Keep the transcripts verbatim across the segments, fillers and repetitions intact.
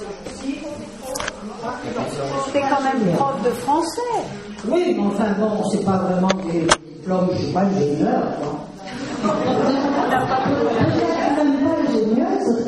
T'es quand même prof de français. Oui, mais enfin bon, c'est pas vraiment des diplômes, je suis pas ingénieur, quoi. Même pas ingénieuse.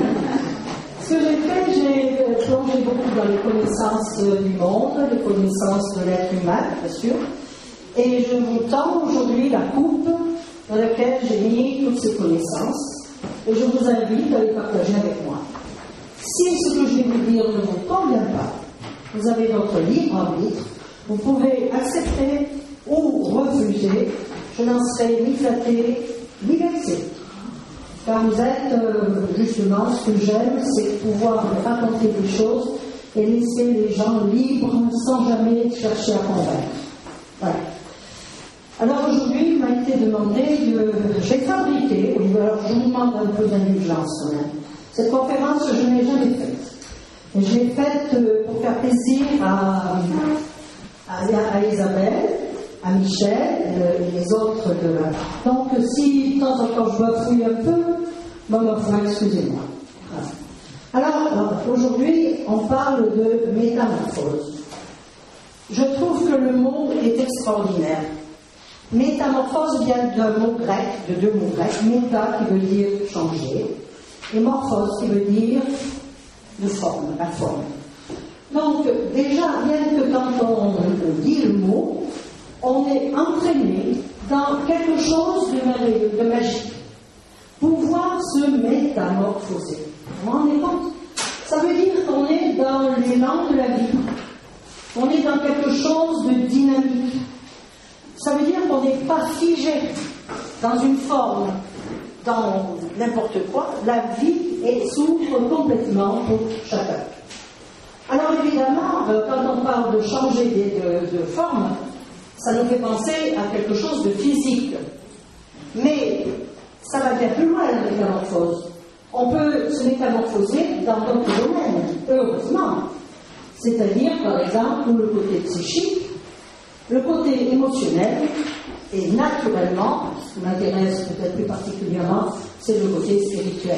Ce que j'ai fait, j'ai plongé beaucoup dans les connaissances du monde, les connaissances de l'être humain, bien sûr. Et je vous tends aujourd'hui la coupe dans laquelle j'ai mis toutes ces connaissances. Et je vous invite à les partager avec moi. Si ce que je vais vous dire ne vous convient pas, vous avez votre libre arbitre. Vous pouvez accepter ou refuser. Je n'en serai ni flatté ni vexé. Car vous êtes, euh, justement, ce que j'aime, c'est pouvoir raconter des choses et laisser les gens libres sans jamais chercher à convaincre. Voilà. Alors aujourd'hui, il m'a été demandé de... J'ai fabriqué, oui, alors je vous demande un peu d'indulgence quand même. Cette conférence, je ne l'ai jamais faite. Je l'ai faite euh, pour faire plaisir à, à, à Isabelle, à Michel euh, et les autres de la... Donc si de temps en temps je bafouille un peu, bon, ma foi, excusez-moi. Voilà. Alors, aujourd'hui, on parle de métamorphose. Je trouve que le mot est extraordinaire. Métamorphose vient d'un mot grec, de deux mots grecs, méta qui veut dire changer, et morphose qui veut dire de forme, la forme. Donc, déjà, rien que quand on dit le mot, on est entraîné dans quelque chose de merveilleux, de magique. Pouvoir se métamorphoser. Vous vous rendez compte? Ça veut dire qu'on est dans l'élan de la vie. On est dans quelque chose de dynamique. Ça veut dire qu'on n'est pas figé dans une forme, dans n'importe quoi. La vie s'ouvre complètement pour chacun. Alors évidemment, quand on parle de changer de, de, de forme, ça nous fait penser à quelque chose de physique. Mais ça va bien plus loin, la métamorphose. On peut se métamorphoser dans d'autres domaines, heureusement. C'est-à-dire, par exemple, le côté psychique, le côté émotionnel, et naturellement, ce qui m'intéresse peut-être plus particulièrement, c'est le côté spirituel.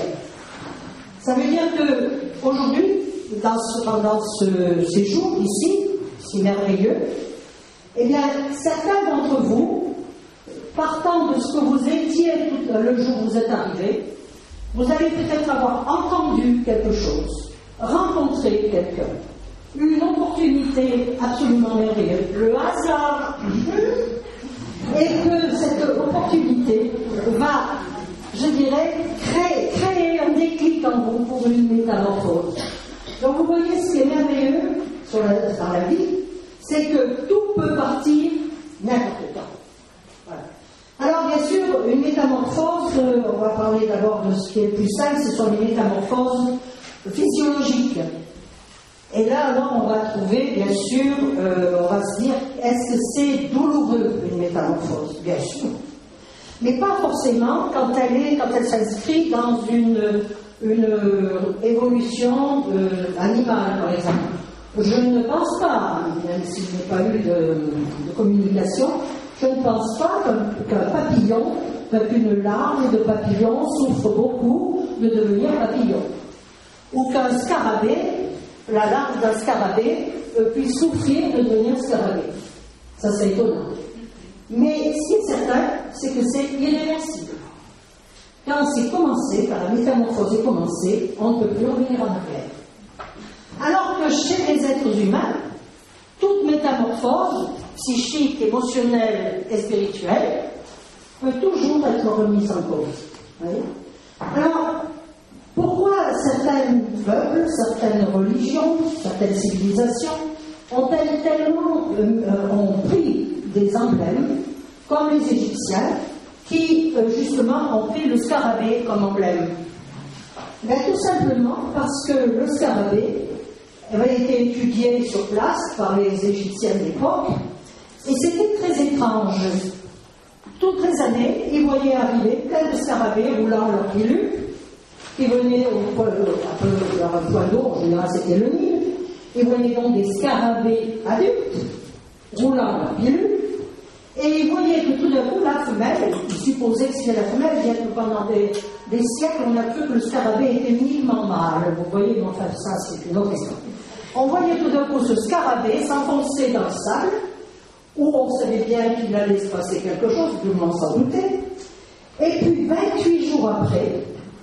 Ça veut dire qu'aujourd'hui, dans ce, pendant ce séjour ici, si merveilleux, eh bien, certains d'entre vous, partant de ce que vous étiez tout, le jour où vous êtes arrivés, vous allez peut-être avoir entendu quelque chose, rencontré quelqu'un, une opportunité absolument merveilleuse, le hasard, et que cette opportunité va, je dirais, créer, créer un déclic en vous pour une métamorphose. Donc vous voyez, ce qui est merveilleux sur la, dans la vie, c'est que tout peut partir n'importe quand. Voilà. Alors bien sûr, une métamorphose, euh, on va parler d'abord de ce qui est le plus simple, ce sont les métamorphoses physiologiques. Et là, alors, on va trouver, bien sûr, euh, on va se dire, est-ce que c'est douloureux, une métamorphose? Bien sûr. Mais pas forcément quand elle est, quand elle s'inscrit dans une, une évolution euh, animale, par exemple. Je ne pense pas, même si je n'ai pas eu de, de communication, je ne pense pas qu'un, qu'un papillon, qu'une larve de papillon souffre beaucoup de devenir papillon. Ou qu'un scarabée, la larve d'un scarabée, euh, puisse souffrir de devenir scarabée. Ça, c'est étonnant. Mais ce qui est certain, c'est que c'est irréversible. Quand c'est commencé, quand la métamorphose est commencée, on ne peut plus revenir en arrière. Alors que chez les êtres humains, toute métamorphose psychique, émotionnelle et spirituelle peut toujours être remise en cause. Oui. Alors, pourquoi certains peuples, certaines religions, certaines civilisations ont-elles tellement euh, ont pris des emblèmes, comme les Égyptiens, qui euh, justement ont pris le scarabée comme emblème? Ben, tout simplement parce que le scarabée avait été étudié sur place par les Égyptiens de l'époque, et c'était très étrange. Toutes les années, ils voyaient arriver plein de scarabées roulant leur pilule, qui venaient au point d'eau, en général c'était le Nil. Ils voyaient donc des scarabées adultes roulant leur pilule, et Et il voyait que tout d'un coup, la femelle, il supposait que c'était la femelle, bien que pendant des, des siècles, on a cru que le scarabée était uniquement mâle. Vous voyez, mais enfin, ça, c'est une autre histoire. On voyait tout d'un coup ce scarabée s'enfoncer dans le sable, où on savait bien qu'il allait se passer quelque chose, tout le monde s'en doutait. Et puis, vingt-huit jours après,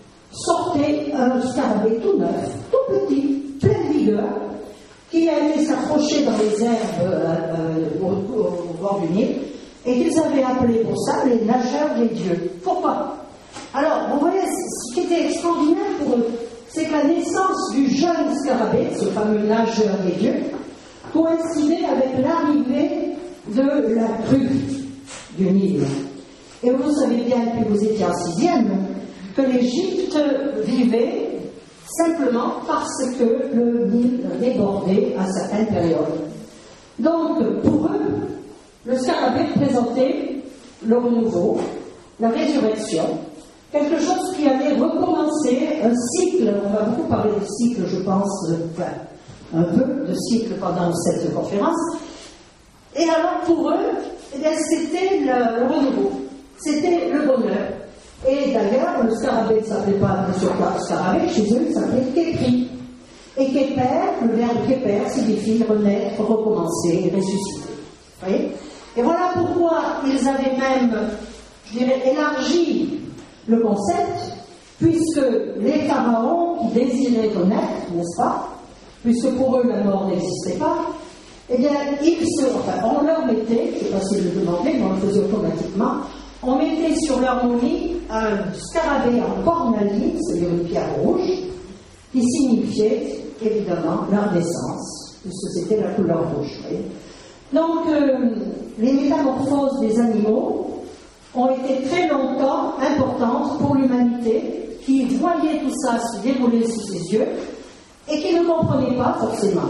sortait un scarabée tout neuf, tout petit, plein de vigueur, qui allait s'accrocher dans les herbes euh, euh, au, au bord du Nil, et qu'ils avaient appelé pour ça les nageurs des dieux. Pourquoi? Alors, vous voyez, ce qui était extraordinaire pour eux, c'est que la naissance du jeune scarabée, ce fameux nageur des dieux, coïncidait avec l'arrivée de la crue du Nil. Et vous savez bien, que vous étiez en sixième, que l'Égypte vivait simplement parce que le Nil débordait à certaines périodes. Donc, pour eux, le scarabée présentait le renouveau, la résurrection, quelque chose qui allait recommencer un cycle. On va beaucoup parler de cycle, je pense, enfin, un peu de cycle pendant cette conférence. Et alors, pour eux, eh bien, c'était le, le renouveau, c'était le bonheur. Et d'ailleurs, le scarabée ne s'appelait pas le scarabée, chez eux, il s'appelait Képri. Et Képer, le verbe Képer, signifie renaître, recommencer, ressusciter. Vous voyez? Et voilà pourquoi ils avaient même, je dirais, élargi le concept, puisque les pharaons qui désiraient renaître, n'est-ce pas, puisque pour eux la mort n'existait pas, eh bien, ils se, enfin, on leur mettait, je ne sais pas si je le demandais, mais on le faisait automatiquement, on mettait sur leur momie un scarabée en cornaline, c'est-à-dire une pierre rouge, qui signifiait évidemment leur naissance, puisque c'était la couleur rouge. Vous voyez. Donc, euh, les métamorphoses des animaux ont été très longtemps importantes pour l'humanité, qui voyait tout ça se dérouler sous ses yeux et qui ne comprenait pas forcément.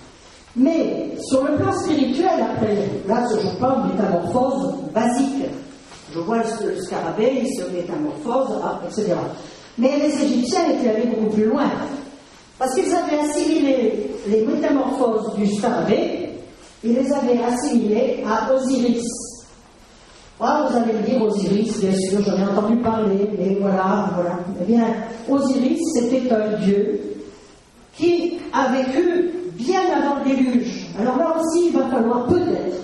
Mais sur le plan spirituel, après, là, je parle de métamorphose basique. Je vois le scarabée, il se métamorphose, et cetera. Mais les Égyptiens étaient allés beaucoup plus loin, parce qu'ils avaient assimilé les métamorphoses du scarabée, ils les avaient assimilées à Osiris. Voilà, vous allez me dire Osiris, bien sûr, j'en ai entendu parler, mais voilà, voilà. Eh bien, Osiris, c'était un dieu qui a vécu bien avant le déluge. Alors là aussi, il va falloir peut-être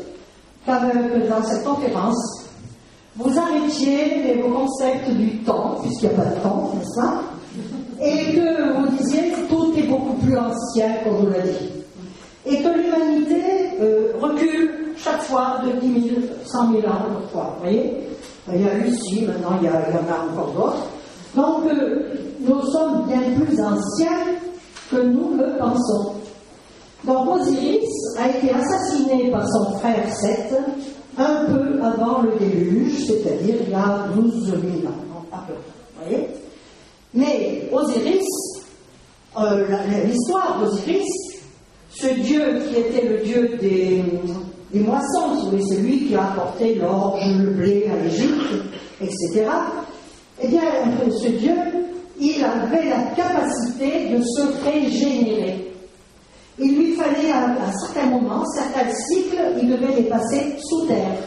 que dans cette conférence, vous arrêtiez vos concepts du temps, puisqu'il n'y a pas de temps, n'est-ce pas? Et que vous disiez que tout est beaucoup plus ancien, comme vous l'avez dit. Et que l'humanité euh, recule chaque fois de dix mille, cent mille ans parfois. Vous voyez? Il y a Lucie, maintenant il y, a, il y en a encore d'autres. Donc, euh, nous sommes bien plus anciens que nous le pensons. Donc, Osiris a été assassiné par son frère Seth un peu avant le déluge, c'est-à-dire il y a douze mille ans, à peu près. Vous voyez? Mais Osiris, euh, l'histoire d'Osiris, ce dieu qui était le dieu des, des moissons, si vous voulez, c'est lui qui a apporté l'orge, le blé à l'Égypte, et cetera. Eh bien, ce dieu, il avait la capacité de se régénérer. Il lui fallait, à, à certains moments, certains cycles, il devait les passer sous terre.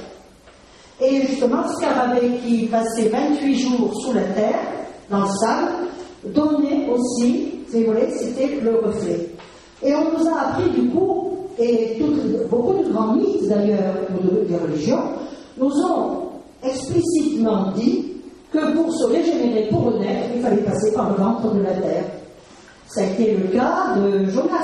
Et justement, ce scarabée qui passait vingt-huit jours sous la terre, dans le sable, donnait aussi, si vous voulez, c'était le reflet. Et on nous a appris du coup, et tout, beaucoup de grands mythes d'ailleurs, ou des religions, nous ont explicitement dit que pour se régénérer, pour renaître, il fallait passer par le ventre de la terre. Ça a été le cas de Jonas,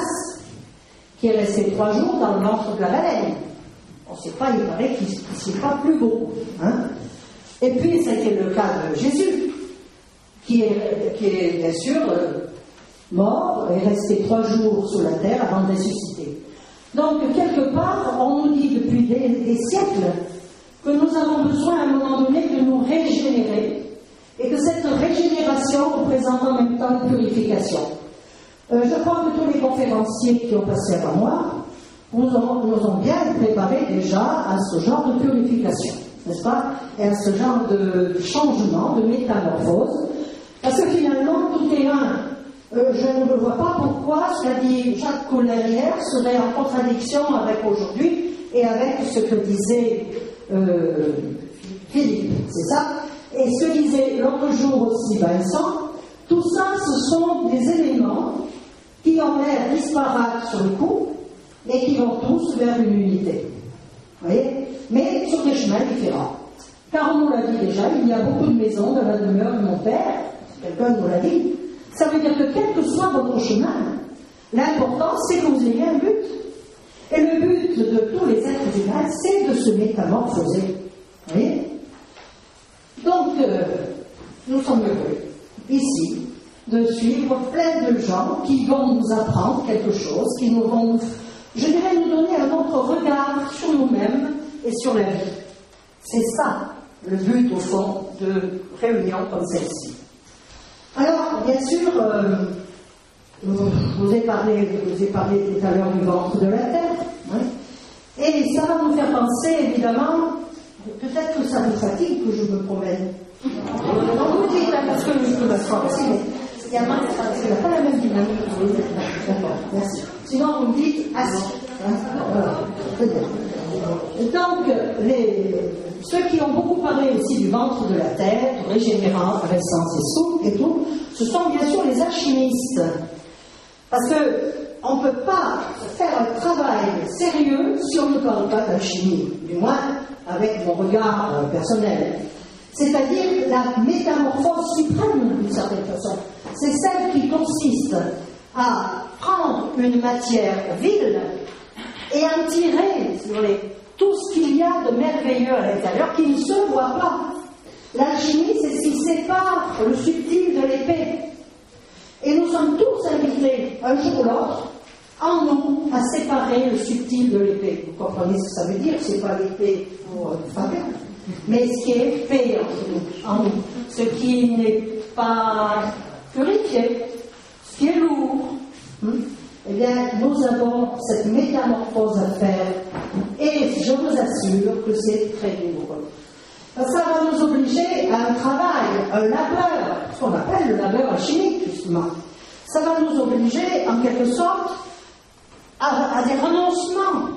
qui est resté trois jours dans le ventre de la baleine. On ne sait pas, il paraît qu'il ne s'est pas plus beau. Hein. Et puis, ça a été le cas de Jésus, qui est, qui est bien sûr euh, mort et resté trois jours sous la terre avant de ressusciter. Donc, quelque part, on nous dit depuis des, des siècles que nous avons besoin à un moment donné de nous régénérer et que cette régénération représente en même temps une purification. Euh, je crois que tous les conférenciers qui ont passé avant moi nous ont, nous ont bien préparé déjà à ce genre de purification, n'est-ce pas? Et à ce genre de changement, de métamorphose, parce que finalement, tout est un. Euh, je ne vois pas pourquoi, cela dit Jacques Collin hier, serait en contradiction avec aujourd'hui et avec ce que disait euh, Philippe, c'est ça? Et ce que disait l'autre jour aussi Vincent, tout ça, ce sont des éléments qui ont l'air disparates sur le coup, et qui vont tous vers une unité. Vous voyez? Mais sur des chemins différents. Car on nous l'a dit déjà, il y a beaucoup de maisons dans la demeure de mon père, quelqu'un nous l'a dit. Ça veut dire que quel que soit votre chemin, l'important c'est que vous ayez un but. Et le but de tous les êtres humains, c'est de se métamorphoser. Vous voyez? Donc, euh, nous sommes heureux, ici, de suivre plein de gens qui vont nous apprendre quelque chose, qui nous vont, je dirais, nous donner un autre regard sur nous-mêmes et sur la vie. C'est ça, le but, au fond, de réunions comme celle-ci. Alors, bien sûr, euh, je vous ai parlé, je vous ai parlé tout à l'heure du ventre de la Terre, hein, et ça va nous faire penser, évidemment, peut-être que ça vous fatigue que je me promène. On vous dit, parce que je peux m'asseoir aussi, mais il n'y a pas la même dynamique. D'accord, merci. Sinon, vous me dites assis. Hein, voilà. Donc, les, ceux qui ont beaucoup parlé aussi du ventre de la Terre, du régénérant, essence et souple et tout, ce sont bien sûr les alchimistes. Parce qu'on ne peut pas faire un travail sérieux si on ne parle pas d'alchimie, du moins avec mon regard euh, personnel. C'est-à-dire la métamorphose suprême, d'une certaine façon. C'est celle qui consiste à prendre une matière vile et en tirer, si vous voulez, tout ce qu'il y a de merveilleux à l'intérieur qui ne se voit pas. L'alchimie, c'est ce qui sépare le subtil de l'épais. Et nous sommes tous invités, un jour ou l'autre, en nous, à séparer le subtil de l'épais. Vous comprenez ce que ça veut dire? C'est pas l'épais pour euh, Fabien, mais ce qui est épais en nous, en nous, ce qui n'est pas purifié, ce qui est lourd. Hmm? Eh bien, nous avons cette métamorphose à faire, et je vous assure que c'est très douloureux. Ça va nous obliger à un travail, un labeur, ce qu'on appelle le labeur alchimique, justement. Ça va nous obliger, en quelque sorte, à, à des renoncements,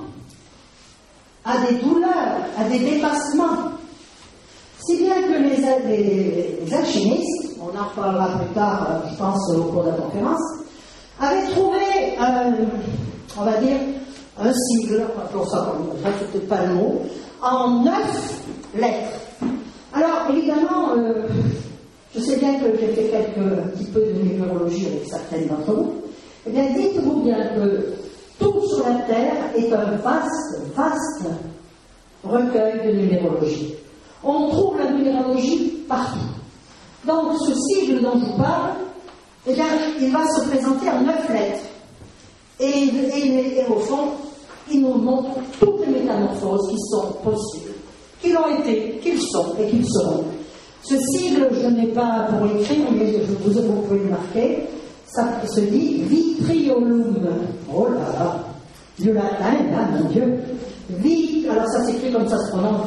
à des douleurs, à des dépassements. Si bien que les, les, les alchimistes, on en reparlera plus tard, je pense, au cours de la conférence, avaient trouvé, un, on va dire, un sigle, pour ça, c'est peut-être pas le mot, en neuf lettres. Alors, évidemment, euh, je sais bien que j'ai fait quelques, un petit peu de numérologie avec certaines d'entre vous. Eh bien, dites-vous bien que tout sur la Terre est un vaste, vaste recueil de numérologie. On trouve la numérologie partout. Donc, ce sigle dont je vous parle, eh bien, il va se présenter en neuf lettres. Et, et, et au fond, il nous montre toutes les métamorphoses qui sont possibles, qui l'ont été, qu'ils sont et qu'ils seront. Ce sigle, je n'ai pas pour l'écrire, mais je vous, vous pouvez le marquer, ça se dit Vitriolum. Oh là là, du latin, là, mon Dieu. Vi, alors ça s'écrit comme ça se prononce,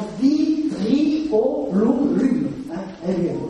Vitriolum. Hein,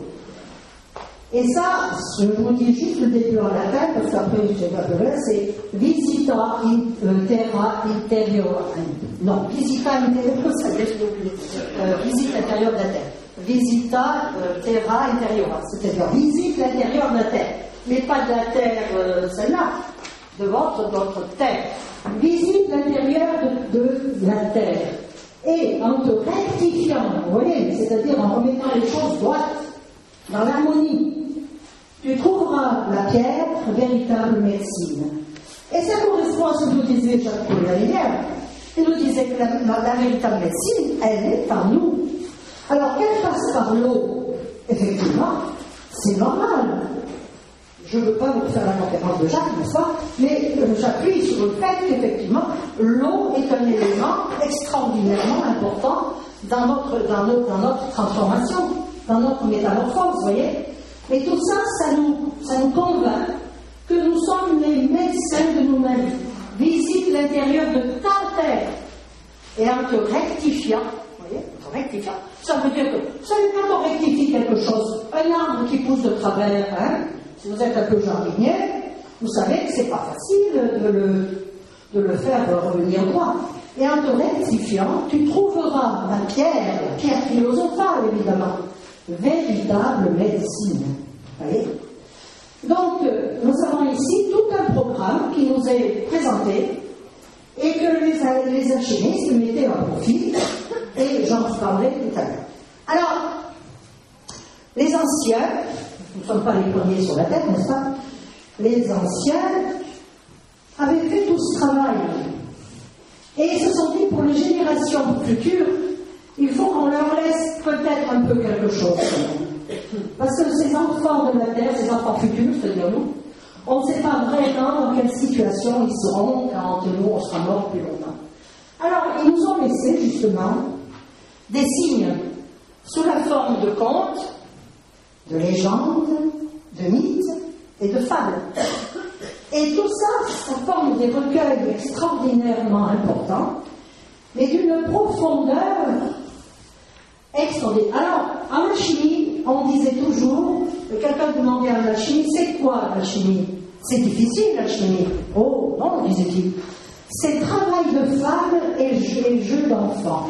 et ça, je vous dis juste le début en latin, parce qu'après je vais appeler, c'est Visita in, terra interior. Non, Visita interior, ça y est, je l'ai oublié. Euh, visite l'intérieur de la terre. Visita euh, terra interior, c'est-à-dire visite l'intérieur de la terre. Mais pas de la terre, euh, celle-là, de votre, votre terre. Visite l'intérieur de, de la terre. Et en te rectifiant, vous voyez, c'est-à-dire en remettant les choses droites, dans l'harmonie, tu trouveras la pierre, véritable médecine. Et ça correspond à ce que nous disait Jacques-Paul Lavière. Il nous disait que la, la, la véritable médecine, elle est en nous. Alors qu'elle passe par l'eau, effectivement, c'est normal. Je ne veux pas vous faire la conférence de Jacques, n'est-ce pas? Mais j'appuie sur le fait qu'effectivement, l'eau est un élément extraordinairement important dans notre, dans notre, dans notre transformation, dans notre métamorphose, vous voyez. Mais tout ça, ça nous, ça nous convainc que nous sommes les médecins de nous-mêmes. Visite l'intérieur de ta terre et en te rectifiant, vous voyez, en te rectifiant, ça veut dire que, vous savez, quand on rectifie quelque chose, un arbre qui pousse de travers, hein, si vous êtes un peu jardinier, vous savez que c'est pas facile de le, de le faire revenir droit. Et en te rectifiant, tu trouveras la pierre, la pierre philosophale évidemment, véritable médecine. Vous voyez ? Donc, nous avons ici tout un programme qui nous est présenté et que les, les alchimistes mettaient en profit, et j'en parlerai tout à l'heure. Alors, les anciens, nous ne sommes pas les premiers sur la Terre, n'est-ce pas? Les anciens avaient fait tout ce travail et ils se sont dit pour les générations futures, il faut qu'on leur laisse peut-être un peu quelque chose. Parce que ces enfants de la Terre, ces enfants futurs, c'est-à-dire-nous, on ne sait pas vraiment dans quelle situation ils seront quand nous, on sera morts plus longtemps. Alors, ils nous ont laissé, justement, des signes sous la forme de contes, de légendes, de mythes et de fables. Et tout ça, ça forme des recueils extraordinairement importants, mais d'une profondeur extraordinaire. Alors, en alchimie, on disait toujours, quelqu'un demandait à l'alchimie, c'est quoi l'alchimie? C'est difficile l'alchimie. Oh, non, disait-il. C'est travail de femme et jeu, et jeu d'enfant.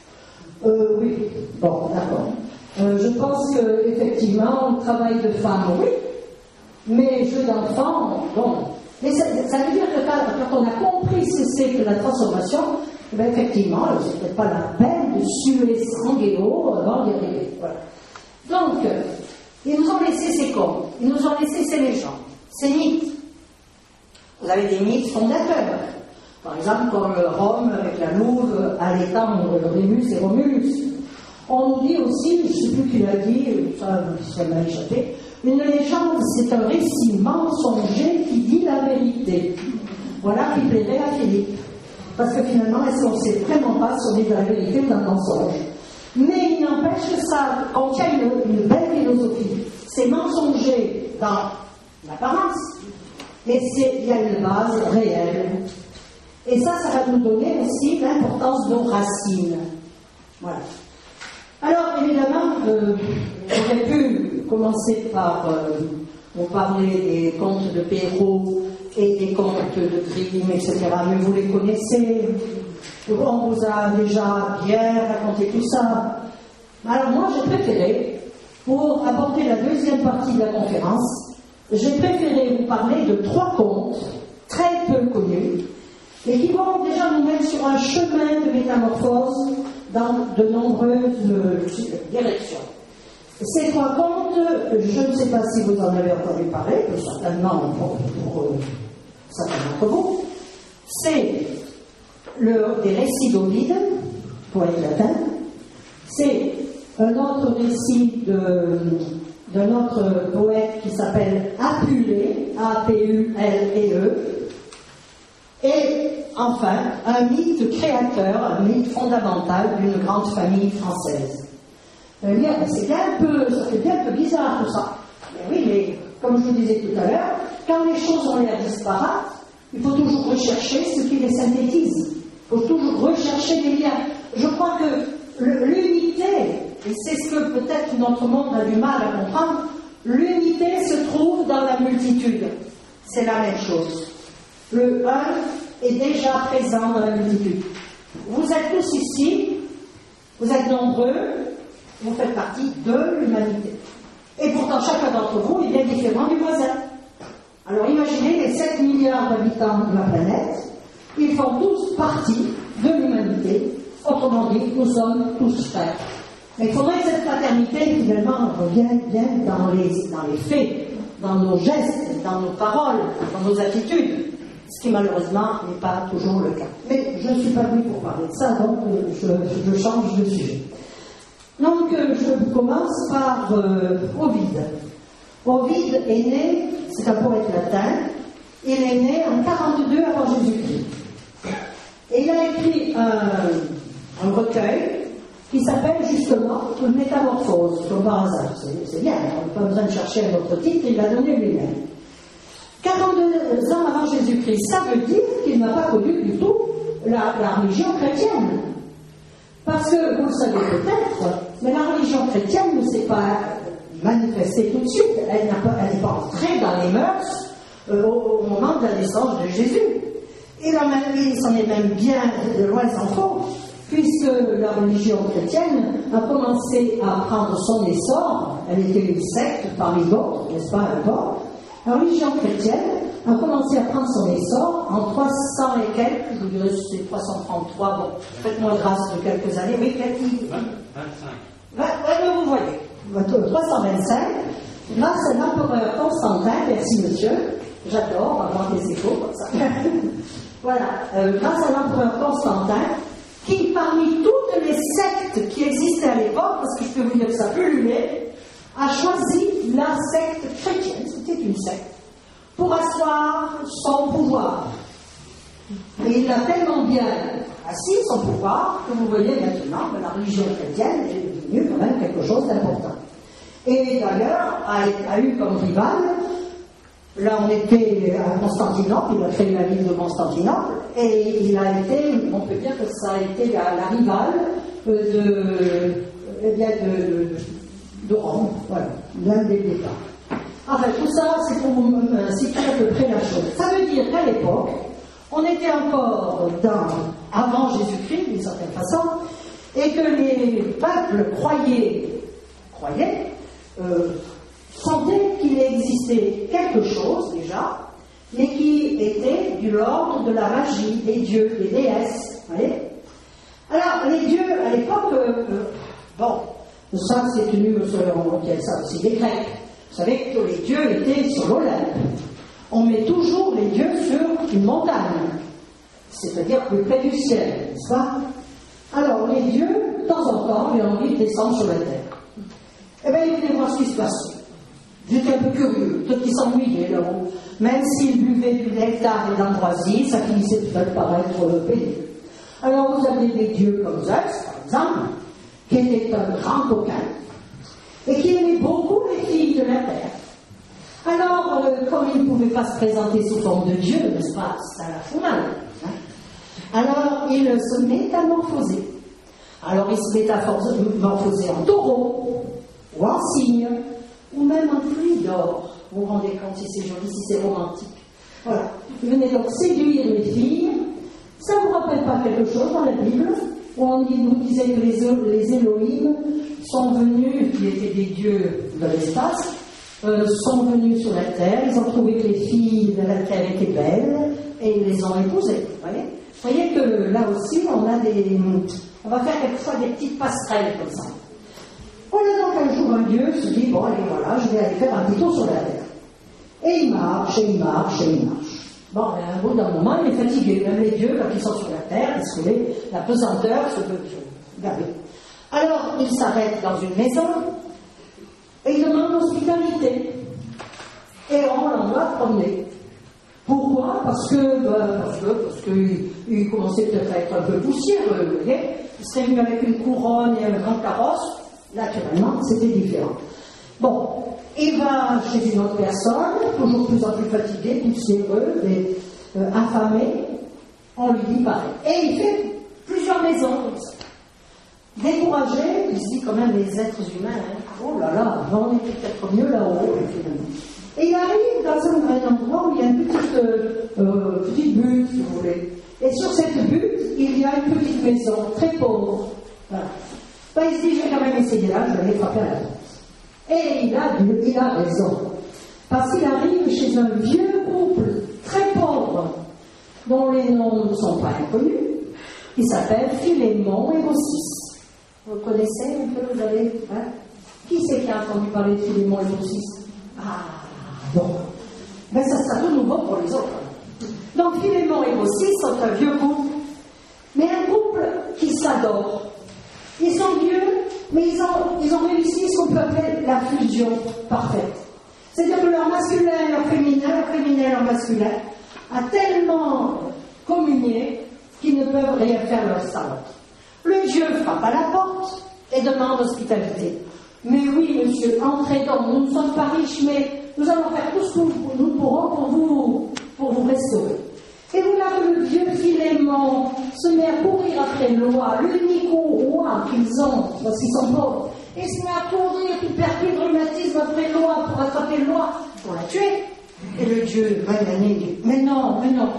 Euh, oui, bon, d'accord. Euh, je pense qu'effectivement, travail de femme, oui, mais jeu d'enfant, bon. Mais ça, ça veut dire que quand, quand on a compris ce que c'est que la transformation, eh bien, effectivement, c'est peut-être pas la peine de suer sang et eau avant d'y arriver. Voilà. Donc, ils nous ont laissé ces contes, ils nous ont laissé ces légendes, ces mythes. Vous avez des mythes fondateurs. Par exemple, comme Rome avec la Louve allaitant Rémus et Romulus. On nous dit aussi, je ne sais plus qui l'a dit, ça, ça m'a échappé, une légende, c'est un récit mensonger qui dit la vérité. Voilà qui plairait à Philippe. Parce que finalement, est-ce qu'on ne sait vraiment pas si on dit de la vérité ou d'un mensonge? Mais il n'empêche que ça contient une, une belle philosophie. C'est mensonger dans l'apparence, mais il y a une base réelle. Et ça, ça va nous donner aussi l'importance de nos racines. Voilà. Alors, évidemment, euh, j'aurais pu commencer par euh, vous parler des contes de Perrault et des contes de Grimm, et cetera. Mais vous les connaissez. On vous a déjà bien raconté tout ça. Alors moi, j'ai préféré, pour aborder la deuxième partie de la conférence, j'ai préféré vous parler de trois contes très peu connus, et qui vont déjà nous mettre sur un chemin de métamorphose dans de nombreuses euh, directions. Ces trois contes, je ne sais pas si vous en avez entendu parler, mais certainement pour, pour euh, certains d'entre vous, c'est le, des récits d'Ovide, poète latin, c'est un autre récit de, d'un autre poète qui s'appelle Apulée, A P U L E E, et enfin, un mythe créateur, un mythe fondamental d'une grande famille française. Euh, bien, c'est bien un peu, ça fait bien un peu bizarre tout ça. Mais oui, mais comme je vous disais tout à l'heure, quand les choses ont l'air disparates, il faut toujours rechercher ce qui les synthétise. Il faut toujours rechercher des liens. Je crois que l'unité, et c'est ce que peut-être notre monde a du mal à comprendre, l'unité se trouve dans la multitude. C'est la même chose. Le un est déjà présent dans la multitude. Vous êtes tous ici, vous êtes nombreux, vous faites partie de l'humanité. Et pourtant, chacun d'entre vous est bien différent du voisin. Alors imaginez les sept milliards d'habitants de la planète, ils font tous partie de l'humanité. Autrement dit, nous sommes tous frères. Mais il faudrait que cette fraternité, finalement, revienne bien dans les, dans les faits, dans nos gestes, dans nos paroles, dans nos attitudes. Ce qui malheureusement n'est pas toujours le cas. Mais je ne suis pas venue pour parler de ça, donc je, je change de sujet. Donc je commence par euh, Ovide. Ovide est né, c'est un poète latin, il est né en quarante-deux avant Jésus-Christ. Et il a écrit un, un recueil qui s'appelle justement Une métamorphose, comme par hasard. C'est, c'est bien, on n'a pas besoin de chercher un autre titre, il l'a donné lui-même. quarante-deux ans avant Jésus-Christ, ça veut dire qu'il n'a pas connu du tout la, la religion chrétienne. Parce que, vous le savez peut-être, mais la religion chrétienne ne s'est pas manifestée tout de suite, elle n'est pas, pas entrée dans les mœurs euh, au, au moment de la naissance de Jésus. il s'en est même bien de loin s'en faut, puisque la religion chrétienne a commencé à prendre son essor. Elle était une secte parmi d'autres, n'est-ce pas, un port. La religion chrétienne a commencé à prendre son essor en trois cents et quelques, je vous dirais c'est trois cent trente-trois, bon, faites-moi grâce de quelques années, oui, quelques... vingt-cinq. vingt, vous voyez, trois cent vingt-cinq, grâce à l'empereur Constantin, merci monsieur, j'adore avoir des échos comme ça. Voilà, euh, grâce à l'empereur Constantin, qui parmi toutes les sectes qui existaient à l'époque, parce que je peux vous dire que ça pullulait, a choisi la secte chrétienne, c'était une secte, pour asseoir son pouvoir. Et il a tellement bien assis son pouvoir que vous voyez maintenant que la religion chrétienne est devenue quand même quelque chose d'important. Et d'ailleurs a, a eu comme rival, là on était à Constantinople, il a fait la ville de Constantinople, et il a été, on peut dire que ça a été la, la rivale de, eh bien de, de, de Rome, voilà, l'un des départ. Enfin, tout ça, c'est pour vous euh, situer à peu près la chose. Ça veut dire qu'à l'époque, on était encore dans, avant Jésus-Christ, d'une certaine façon, et que les peuples croyaient, croyaient, euh, sentaient qu'il existait quelque chose déjà, mais qui était de l'ordre de la magie, des dieux, des déesses. Vous voyez ? Alors, les dieux, à l'époque, euh, euh, bon, ça c'est tenu, on tient ça aussi des Grecs. Vous savez que les dieux étaient sur l'Olympe. On met toujours les dieux sur une montagne, c'est-à-dire plus près du ciel, n'est-ce pas? Alors, les dieux, de temps en temps, ils ont envie de descendre sur la terre. Eh bien, ils voulaient voir ce qui se passait. J'étais un peu curieux, peut-être qu'ils s'ennuyaient là-haut. Même s'ils buvaient du nectar et d'ambroisie, ça finissait peut-être par être pénible. Alors, vous avez des dieux comme Zeus, par exemple, qui était un grand coquin, et qui aimait beaucoup les filles de la terre. Alors, euh, comme il ne pouvait pas se présenter sous forme de Dieu, n'est-ce pas, ça la fout mal. Hein? Alors, il se métamorphosait. Alors, il se métamorphosait en taureau, ou en cygne, ou même en pluie d'or. Vous vous rendez compte si c'est joli, si c'est romantique. Voilà. Il venait donc séduire les filles. Ça ne vous rappelle pas quelque chose dans la Bible, où on nous disait que les, les Élohim sont venus, qui étaient des dieux de l'espace, euh, sont venus sur la terre, ils ont trouvé que les filles de la terre étaient belles, et ils les ont épousées. Vous voyez, vous voyez que là aussi, on a des... On va faire quelquefois des petites passerelles comme ça. Voilà donc un jour un dieu se dit, bon, allez, voilà, je vais aller faire un petit tour sur la terre. Et il marche, et il marche, et il marche. Bon, à un bout d'un moment, il est fatigué. Même les dieux, quand ils sont sur la terre, ils se voulaient, la pesanteur se peut garder. Alors, il s'arrête dans une maison, et il demande l'hospitalité. Et on l'envoie promener. Pourquoi? Parce que, ben, parce que, parce qu'il il commençait peut-être à être un peu poussiéreux, vous voyez. Il serait venu avec une couronne et un grand carrosse. Naturellement, c'était différent. Bon, il va chez une autre personne, toujours plus en plus fatigué, poussiéreux, et euh, affamé. On lui dit pareil. Et il fait plusieurs maisons comme ça. Découragé, il se dit quand même les êtres humains, hein, oh là là, on était peut-être mieux là-haut, finalement. Et il arrive dans un, un endroit où il y a une petite, euh, euh, petite butte, si vous voulez. Et sur cette butte, il y a une petite maison, très pauvre. Voilà. Ben, il se dit, je vais quand même essayer là, je vais aller frapper à la porte. Et il a, il a raison. Parce qu'il arrive chez un vieux couple, très pauvre, dont les noms ne sont pas inconnus, qui s'appelle Philémon et Baucis. Vous connaissez un peu, vous avez, hein? Qui c'est qui a entendu parler de Philémon et Baucis? Ah, bon. Ben, ça sera tout nouveau pour les autres. Donc, Philémon et Baucis sont un vieux couple, mais un couple qui s'adore. Ils sont vieux, mais ils ont, ils ont réussi ce qu'on peut appeler la fusion parfaite. C'est-à-dire que leur masculin et leur féminin, leur féminin et leur masculin, a tellement communié qu'ils ne peuvent rien faire leur salon. Le dieu frappe à la porte et demande hospitalité. Mais oui, monsieur, entrez donc, nous ne sommes pas riches, mais nous allons faire tout ce que nous pourrons pour vous, pour vous restaurer. Et voilà que le vieux Philémon se met à courir après Loi, l'unique roi qu'ils ont, parce qu'ils sont pauvres. Et se met à courir, puis perd plus de rhumatisme après Loi, pour attraper Loi, pour la tuer. Et le dieu, magnanime, dit, mais non, mais non, laissez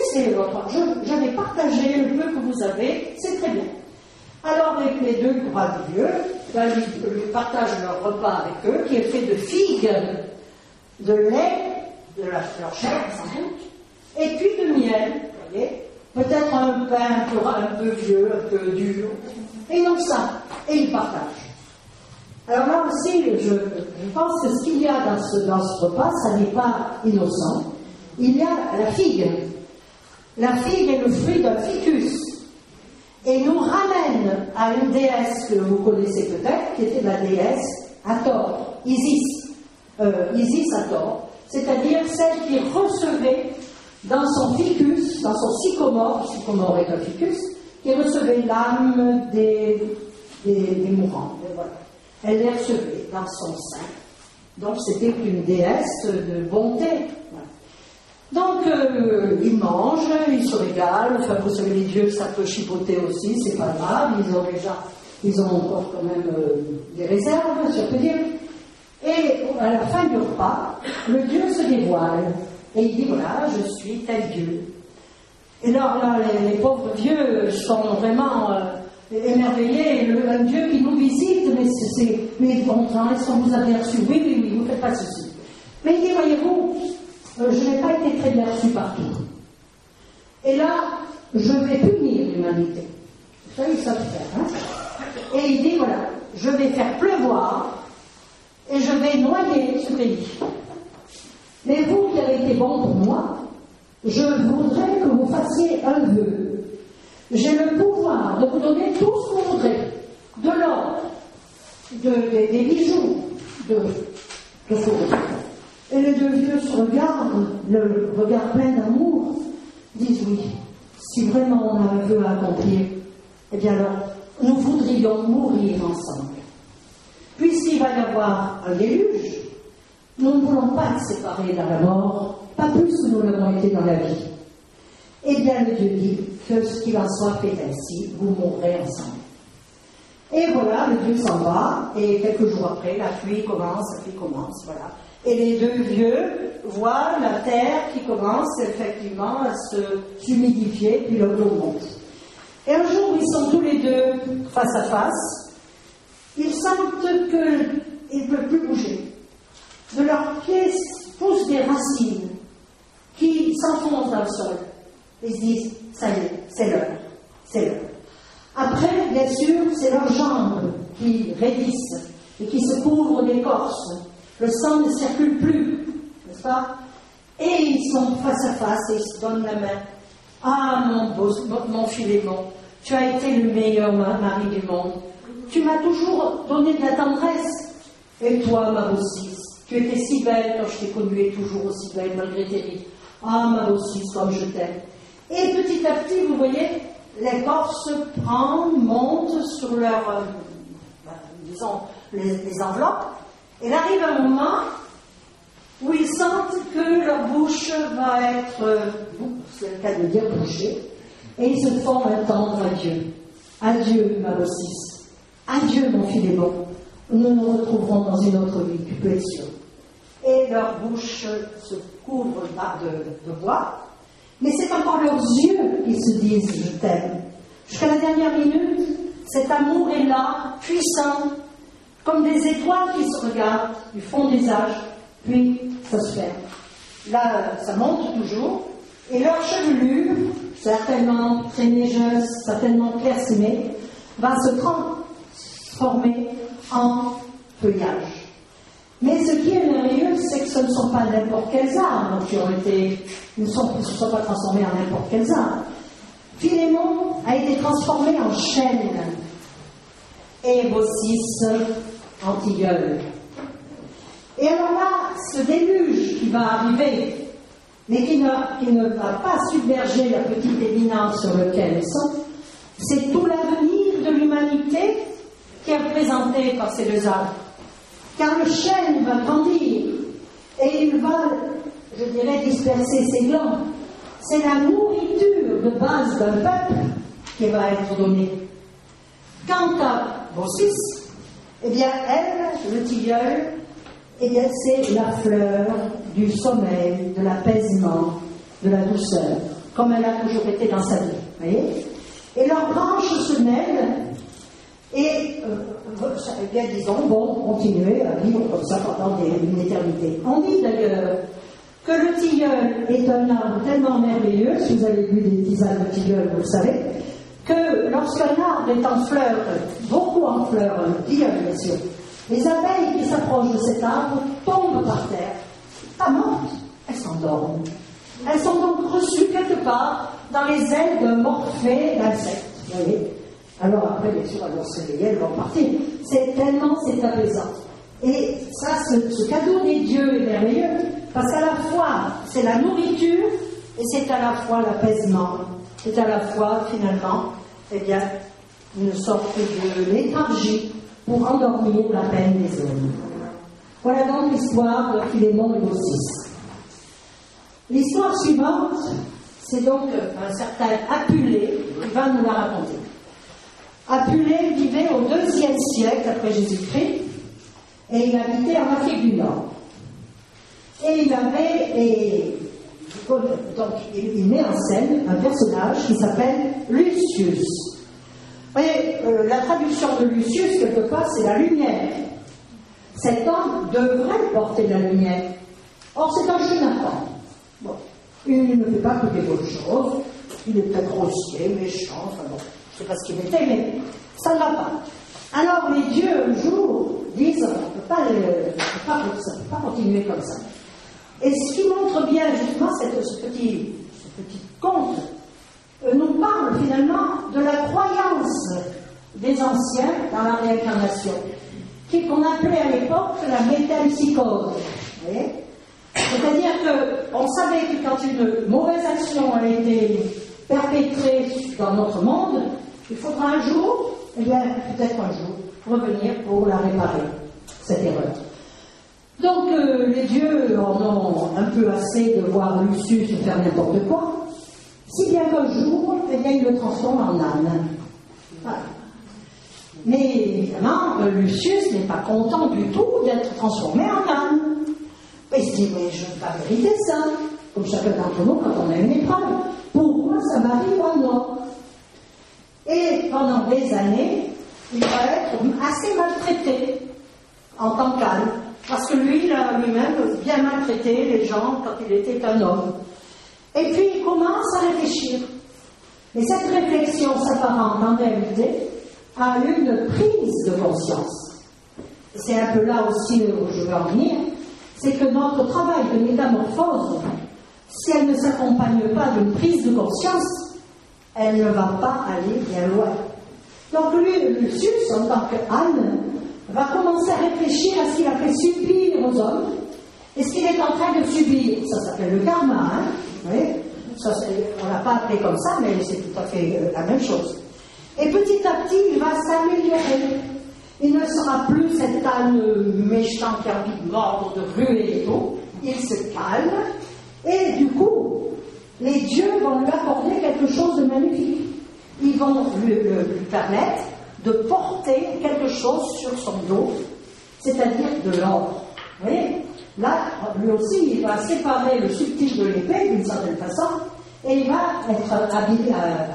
laissez votre... Je, je vais partager le peu que vous avez, c'est très bien. Alors, avec les deux bras du vieux, ben, ils, ils partagent leur repas avec eux, qui est fait de figues, de lait, de la, leur chair, sans doute, et puis de miel, vous voyez, peut-être un pain un peu, un peu vieux, un peu dur, et donc ça, et ils partagent. Alors là aussi, je, je pense que ce qu'il y a dans ce, dans ce repas, ça n'est pas innocent. Il y a la figue. La figue est le fruit d'un ficus, et nous ramène à une déesse que vous connaissez peut-être, qui était la déesse Hathor, Isis, euh, Isis Hathor, c'est-à-dire celle qui recevait dans son ficus, dans son sycomore, le sycomore est un ficus, qui recevait l'âme des, des, des mourants. Et voilà. Elle les recevait dans son sein. Donc c'était une déesse de bonté. Voilà. Donc euh, ils mangent, ils se régalent. Enfin, vous savez, les dieux, ça peut chipoter aussi, c'est pas grave. Ils ont déjà, ils ont encore quand même euh, des réserves, si on peut dire. Et à la fin du repas, le dieu se dévoile. Et il dit, voilà, je suis tel dieu. Et alors là, les, les pauvres vieux sont vraiment euh, émerveillés. Le, un dieu qui nous visite, mais c'est, mais bon, est-ce qu'on vous avez reçu? Oui, oui, oui, vous ne faites pas ceci. Mais il dit, voyez-vous, euh, je n'ai pas été très bien reçu partout. Et là, je vais punir l'humanité. Ça, ils savent faire. Hein? Et il dit, voilà, je vais faire pleuvoir et je vais noyer ce pays. Mais vous qui avez été bon pour moi, je voudrais que vous fassiez un vœu. J'ai le pouvoir de vous donner tout ce que vous voudrez. De l'or, de, des, des bijoux, de, de ce que vous voudrez. Et les deux vieux se regardent, le regard plein d'amour, disent oui, si vraiment on a un vœu à accomplir, eh bien alors, nous voudrions mourir ensemble. Puisqu'il va y avoir un déluge, nous ne voulons pas être séparés dans la mort, pas plus que nous l'avons été dans la vie. Eh bien, le Dieu dit que ce qu'il en soit fait ainsi, vous mourrez ensemble. Et voilà, le Dieu s'en va, et quelques jours après, la pluie commence, la pluie commence, voilà. Et les deux vieux voient la terre qui commence effectivement à se s'humidifier, puis l'eau monte. Et un jour, ils sont tous les deux face à face, ils sentent qu'ils ne peuvent plus bouger. De leurs pieds poussent des racines qui s'enfoncent dans le sol. Ils se disent, ça y est, c'est l'heure, c'est l'heure. Après, bien sûr, c'est leurs jambes qui raidissent et qui se couvrent d'écorce. Le sang ne circule plus, n'est-ce pas? Et ils sont face à face et ils se donnent la main. Ah, mon beau, mon Philémon, tu as été le meilleur mari du monde. Tu m'as toujours donné de la tendresse. Et toi, ma Baucis, tu étais si belle quand je t'ai connue et toujours aussi belle malgré tes rides. Ah, ma Baucis, comme je t'aime. Et petit à petit, vous voyez, l'écorce prend, monte sur leur, euh, ben, disons, les, les enveloppes. Et il arrive un moment où ils sentent que leur bouche va être, euh, c'est le cas de dire, bouchée. Et ils se font un tendre adieu. Adieu, ma Baucis. Adieu, mon Philémon. Nous nous retrouverons dans une autre vie, tu peux être sûr. Et leur bouche se couvre de, de bois. Mais c'est encore leurs yeux qui se disent « je t'aime ». Jusqu'à la dernière minute, cet amour est là, puissant, comme des étoiles qui se regardent du fond des âges, puis ça se ferme. Là, ça monte toujours, et leur chevelure, certainement très neigeuse, certainement clairsemée, va se transformer en feuillage. Mais ce qui est merveilleux, c'est que ce ne sont pas n'importe quels arbres qui ont été, ne sont, ne se sont pas transformés en n'importe quels arbres. Philémon a été transformé en chêne et Baucis en tilleul. Et alors là, ce déluge qui va arriver, mais qui ne, qui ne va pas submerger la petite éminence sur laquelle ils sont, c'est tout l'avenir de l'humanité qui est représenté par ces deux arbres. Car le chêne va grandir et il va, je dirais, disperser ses glands. C'est la nourriture de base d'un peuple qui va être donnée. Quant à Baucis, eh bien, elle, le tilleul, eh bien, c'est la fleur du sommeil, de l'apaisement, de la douceur. comme elle a toujours été dans sa vie. Vous voyez? Et leurs branches se mêlent et, euh, eh bien, disons, vont continuer à vivre comme ça pendant des, une éternité. On dit d'ailleurs que le tilleul est un arbre tellement merveilleux, si vous avez vu des tisanes de tilleul, vous le savez, que lorsqu'un arbre est en fleurs, beaucoup en fleurs, le tilleul bien sûr, les abeilles qui s'approchent de cet arbre tombent par terre, pas mortes, elles s'endorment. Elles sont donc reçues quelque part dans les ailes d'un morphée d'insectes, vous voyez. Alors après, bien sûr, elles vont se réveiller, elles vont partir. C'est tellement, c'est apaisant. Et ça, ce, ce cadeau des dieux est merveilleux, parce qu'à la fois, c'est la nourriture, et c'est à la fois l'apaisement. C'est à la fois, finalement, eh bien, une sorte de léthargie pour endormir la peine des hommes. Voilà donc l'histoire de Philémon et Baucis. L'histoire suivante, c'est donc un certain Apulée qui va nous la raconter. Apulée vivait au deuxième siècle après Jésus-Christ et il habitait en Afrique du Nord. Et il avait, et, donc il met en scène un personnage qui s'appelle Lucius. Vous voyez, euh, la traduction de Lucius, quelque part, c'est la lumière. Cet homme devrait porter la lumière. Or, c'est un charlatan. Bon, il ne fait pas que des bonnes choses. Il est très grossier, méchant, enfin bon, je ne sais pas ce qu'il était, mais ça ne va pas. Alors, les dieux, un jour, disent, on ne peut pas, le, on peut pas, ça, on peut pas continuer comme ça. Et ce qui montre bien, justement, cette, ce, petit, ce petit conte, euh, nous parle finalement de la croyance des anciens dans la réincarnation, qu'on appelait à l'époque la métempsychose. Vous voyez ? C'est-à-dire qu'on savait que quand une mauvaise action a été perpétrée dans notre monde, il faudra un jour, eh bien, peut-être un jour, revenir pour la réparer, cette erreur. Donc, euh, les dieux en ont un peu assez de voir Lucius faire n'importe quoi, si bien qu'un jour, eh bien, ils le transforment en âne. Voilà. Mais évidemment, Lucius n'est pas content du tout d'être transformé en âne. Il se dit, mais je ne peux pas mériter ça. Comme chacun d'entre nous, quand on a une épreuve, pourquoi ça m'arrive à moi? Et pendant des années, il va être assez maltraité en tant qu'âne. Parce que lui, il a lui-même bien maltraité les gens quand il était un homme. Et puis, il commence à réfléchir. Mais cette réflexion s'apparente en réalité à une prise de conscience. C'est un peu là aussi où je veux en venir. C'est que notre travail de métamorphose, si elle ne s'accompagne pas d'une prise de conscience, elle ne va pas aller bien loin. Donc lui, Lucius, en tant qu'âne, va commencer à réfléchir à ce qu'il a fait subir aux hommes, et ce qu'il est en train de subir. Ça s'appelle le karma, hein, vous voyez, ça, on ne l'a pas appelé comme ça, mais c'est tout à fait euh, la même chose. Et petit à petit, il va s'améliorer. Il ne sera plus cet âne méchant qui a envie de mordre, de ruer et tout. Il se calme. Et du coup, les dieux vont lui accorder quelque chose de magnifique. Ils vont lui, lui, lui permettre de porter quelque chose sur son dos, c'est-à-dire de l'or. Vous voyez? Là, lui aussi, il va séparer le subtil de l'épée, d'une certaine façon, et il va être habillé,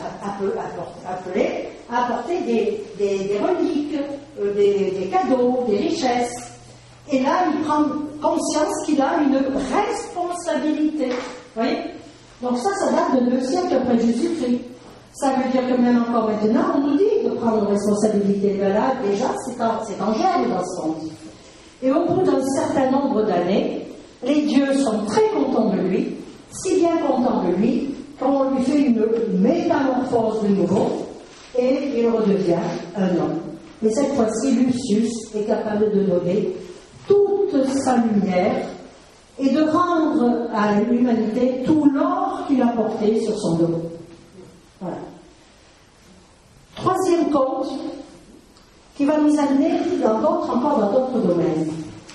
appelé à apporter des, des, des reliques, euh, des, des cadeaux, des richesses. Et là, il prend conscience qu'il a une responsabilité. Vous voyez? Donc ça, ça date de deux siècles après Jésus-Christ. Ça veut dire que même encore maintenant, on nous dit de prendre une responsabilité. Mais là, déjà, c'est en, c'est en germe dans ce monde. Et au bout d'un certain nombre d'années, les dieux sont très contents de lui, si bien contents de lui, qu'on lui fait une métamorphose de nouveau, et il redevient un homme. Et cette fois-ci, Lucius est capable de donner toute sa lumière et de rendre à l'humanité tout l'or qu'il a porté sur son dos. Voilà. Troisième conte qui va nous amener dans d'autres, encore dans d'autres domaines.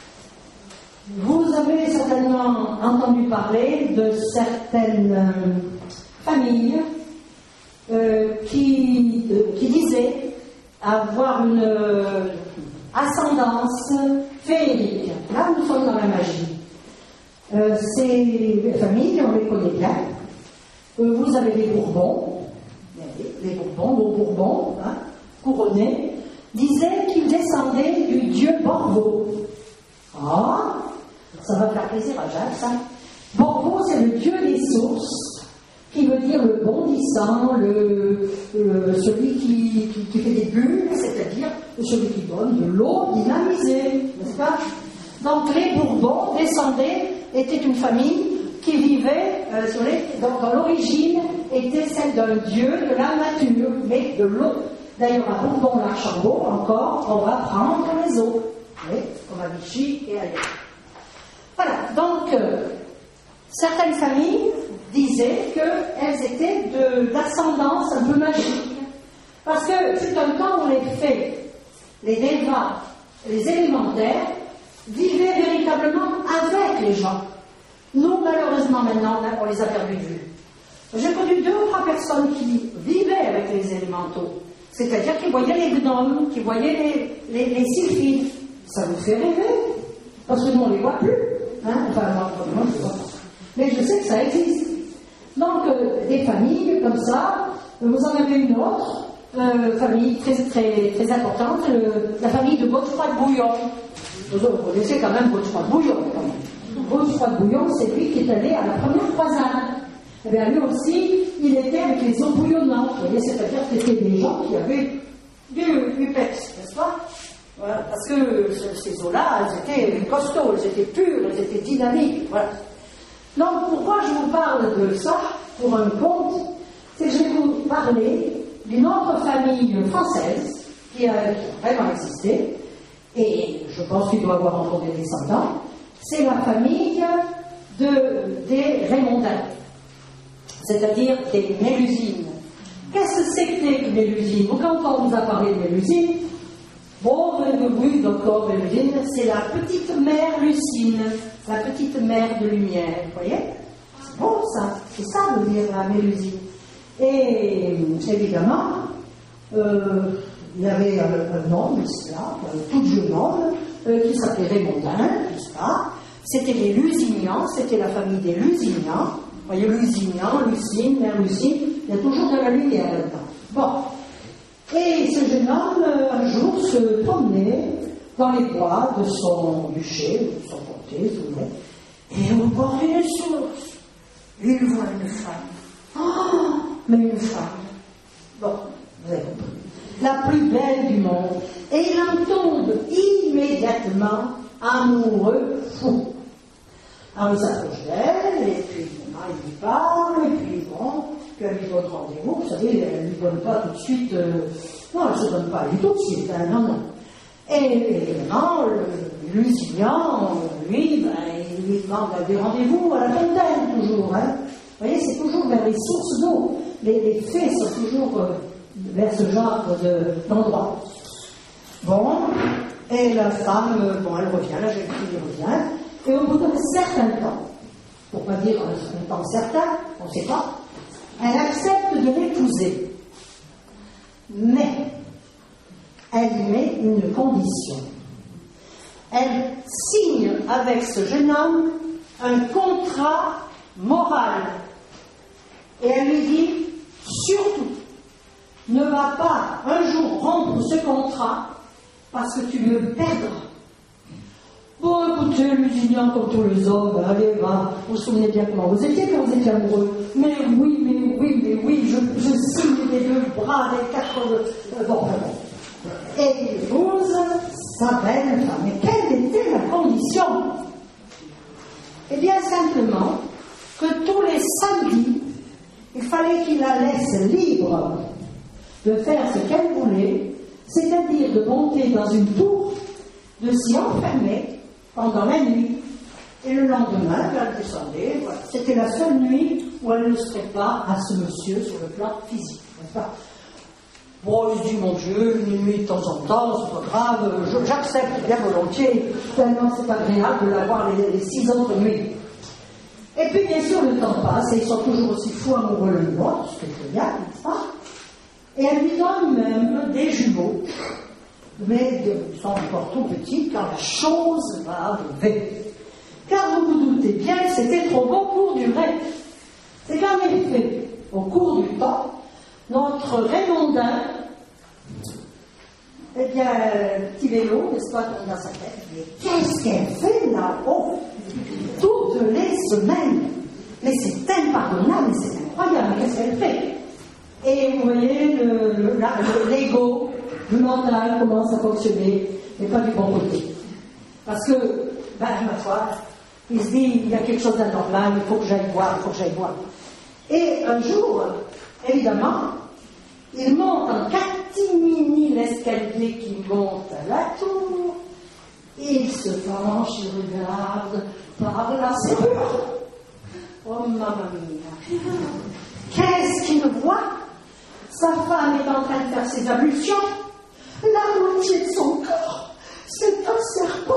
Vous avez certainement entendu parler de certaines euh, familles euh, qui, euh, qui disaient avoir une euh, ascendance féerique. Là, nous sommes dans la magie. Euh, ces familles, on les connaît bien. Euh, vous vous avez les Bourbons, les Bourbons, nos Bourbons, hein, couronnés, disaient qu'ils descendaient du dieu Borvo. Ah, ça va faire plaisir à Jacques, ça. Borvo, c'est le dieu des sources, qui veut dire le bondissant, le, le, celui qui, qui, qui fait des bulles, c'est-à-dire celui qui donne de l'eau dynamisée, n'est-ce pas? Donc les Bourbons descendaient, étaient une famille qui vivait, euh, sur les, dans, dans l'origine, était celle d'un dieu de la nature, mais de l'eau. D'ailleurs, à Bourbon-l'Archambault, encore, on va prendre les eaux, oui, comme à Vichy et ailleurs. Voilà, donc, euh, certaines familles disaient qu'elles étaient de, d'ascendance un peu magique. Parce que c'est un temps où les fées, les dévas, les élémentaires, vivaient véritablement avec les gens. Nous, malheureusement, maintenant, on les a perdus de vue. J'ai connu deux ou trois personnes qui vivaient avec les élémentaux. C'est-à-dire qui voyaient les gnomes, qui voyaient les, les, les sylphides. Ça vous fait rêver. Parce que nous, on ne les voit plus. Hein? Enfin, moi, moi, je ne vois pas. Mais je sais que ça existe. Donc, euh, des familles comme ça, vous en avez une autre, euh, famille très, très, très importante, le, la famille de Godefroy-de-Bouillon. Vous connaissez quand même Godefroy-de-Bouillon, quand même. Godefroy-de-Bouillon, c'est lui qui est allé à la première croisade. Eh bien, lui aussi, il était avec les eaux bouillonnantes. Vous voyez, c'est-à-dire que c'était des gens qui avaient du, du peps, n'est-ce pas? Voilà, parce que ces eaux-là, elles étaient costauds, elles étaient pures, elles étaient dynamiques. Voilà. Donc, pourquoi je vous parle de ça pour un conte? C'est que je vais vous parler d'une autre famille française qui a, qui a vraiment existé, et je pense qu'il doit avoir encore des descendants. C'est la famille de, des Raymondins, c'est-à-dire des Mélusines. Qu'est-ce que c'était que Mélusine? Quand on vous a parlé de Mélusine, bon, oui, d'accord, Mélusine, c'est la petite mère Lucine, la petite mère de lumière, vous voyez? C'est bon ça, c'est ça veut dire la Mélusine. Et évidemment, euh, il y avait un, un homme, là, un tout jeune homme, euh, qui s'appelait Raymondin, n'est-ce pas? C'était les Lusignans, c'était la famille des Lusignans. Vous voyez, Lusignans, Lucine, mère Lucine, il y a toujours de la lumière là-dedans. Bon. Et ce jeune homme, un jour, se promenait dans les bois de son duché, de son comté, si vous voulez, et au bord d'une source, il voit une femme. Oh, mais une femme. Bon, vous avez compris. La plus belle du monde. Et il en tombe immédiatement amoureux fou. Alors il s'approche d'elle, et puis bon, il lui parle, et puis bon, puis elle lui donne rendez-vous. Vous savez, elle ne lui donne pas tout de suite. Euh, non, elle ne se donne pas lui tout de suite, hein, non, non. Et évidemment, le Lusignan, lui, ben, il lui demande des rendez-vous à la fontaine, toujours. Hein. Vous voyez, c'est toujours vers les sources d'eau. Les, les fées sont toujours euh, vers ce genre de, d'endroit. Bon, et la femme, bon, elle revient, la jeune fille revient, et au bout d'un certain temps, pour pas dire un temps certain, on ne sait pas, elle accepte de l'épouser. Mais, elle met une condition. Elle signe avec ce jeune homme un contrat moral. Et elle lui dit, surtout, ne va pas un jour rompre ce contrat parce que tu me perdras. Bon, écoutez, Lusignan, comme tous les hommes, allez, va, vous vous souvenez bien comment vous étiez quand vous étiez amoureux. Mais oui, mais oui, mais oui, je, je signe les deux bras, les quatre... Euh, bon, bon. Et il épouse sa belle femme. Mais quelle était la condition? Eh bien, simplement, que tous les samedis, il fallait qu'il la laisse libre de faire ce qu'elle voulait, c'est-à-dire de monter dans une tour, de s'y enfermer pendant la nuit, et le lendemain, elle descendait. Voilà. C'était la seule nuit où elle ne serait pas à ce monsieur sur le plan physique, n'est-ce pas? Bon, il se dit, mon Dieu, une nuit de temps en temps, c'est pas grave, je, j'accepte bien volontiers, tellement c'est agréable de l'avoir les, les six autres nuits. Et puis, bien sûr, le temps passe, et ils sont toujours aussi fous amoureux l'un de l'autre, ce qui est génial, n'est-ce pas? Et elle lui donne même des jumeaux, mais ils sont encore tout petits quand la chose va arriver. Car vous vous doutez bien que c'était trop beau pour durer. C'est qu'en effet, au cours du temps, notre Raymondin, eh bien, petit vélo, n'est-ce pas, dans sa tête, mais qu'est-ce qu'elle fait là-haut toutes les semaines? Mais c'est impardonnable, c'est incroyable, qu'est-ce qu'elle fait? Et vous voyez, le, le, la, le, l'ego, le mental commence à fonctionner, mais pas du bon côté. Parce que, ben, ma foi, il se dit, il y a quelque chose d'anormal, il faut que j'aille voir, il faut que j'aille voir. Et un jour, évidemment, il monte en catimini l'escalier qui monte à la tour, il se penche, il regarde par la serrure. Oh, mamma mia! Qu'est-ce qu'il voit? Sa femme est en train de faire ses ablutions. La moitié de son corps, c'est un serpent.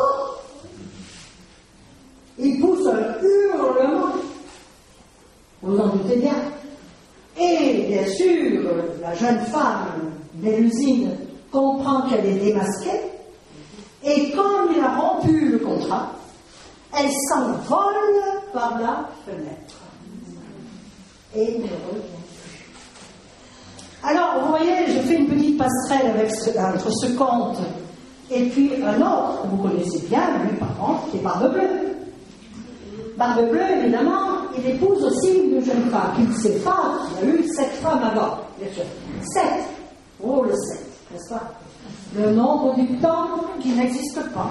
Il pousse un hurlement. Vous en doutez bien. Et bien sûr, la jeune femme, Mélusine, comprend qu'elle est démasquée. Et comme il a rompu le contrat, elle s'envole par la fenêtre. Et ne revient plus. Alors, vous voyez, je fais une petite passerelle avec ce, entre ce conte et puis un autre que vous connaissez bien, lui par contre, qui est Barbe Bleue. Barbe Bleue, évidemment, il épouse aussi une jeune femme qui ne sait pas qu'il y a eu sept femmes avant, bien sûr. Sept. Oh, le sept, n'est-ce pas? Le nombre du temps qui n'existe pas.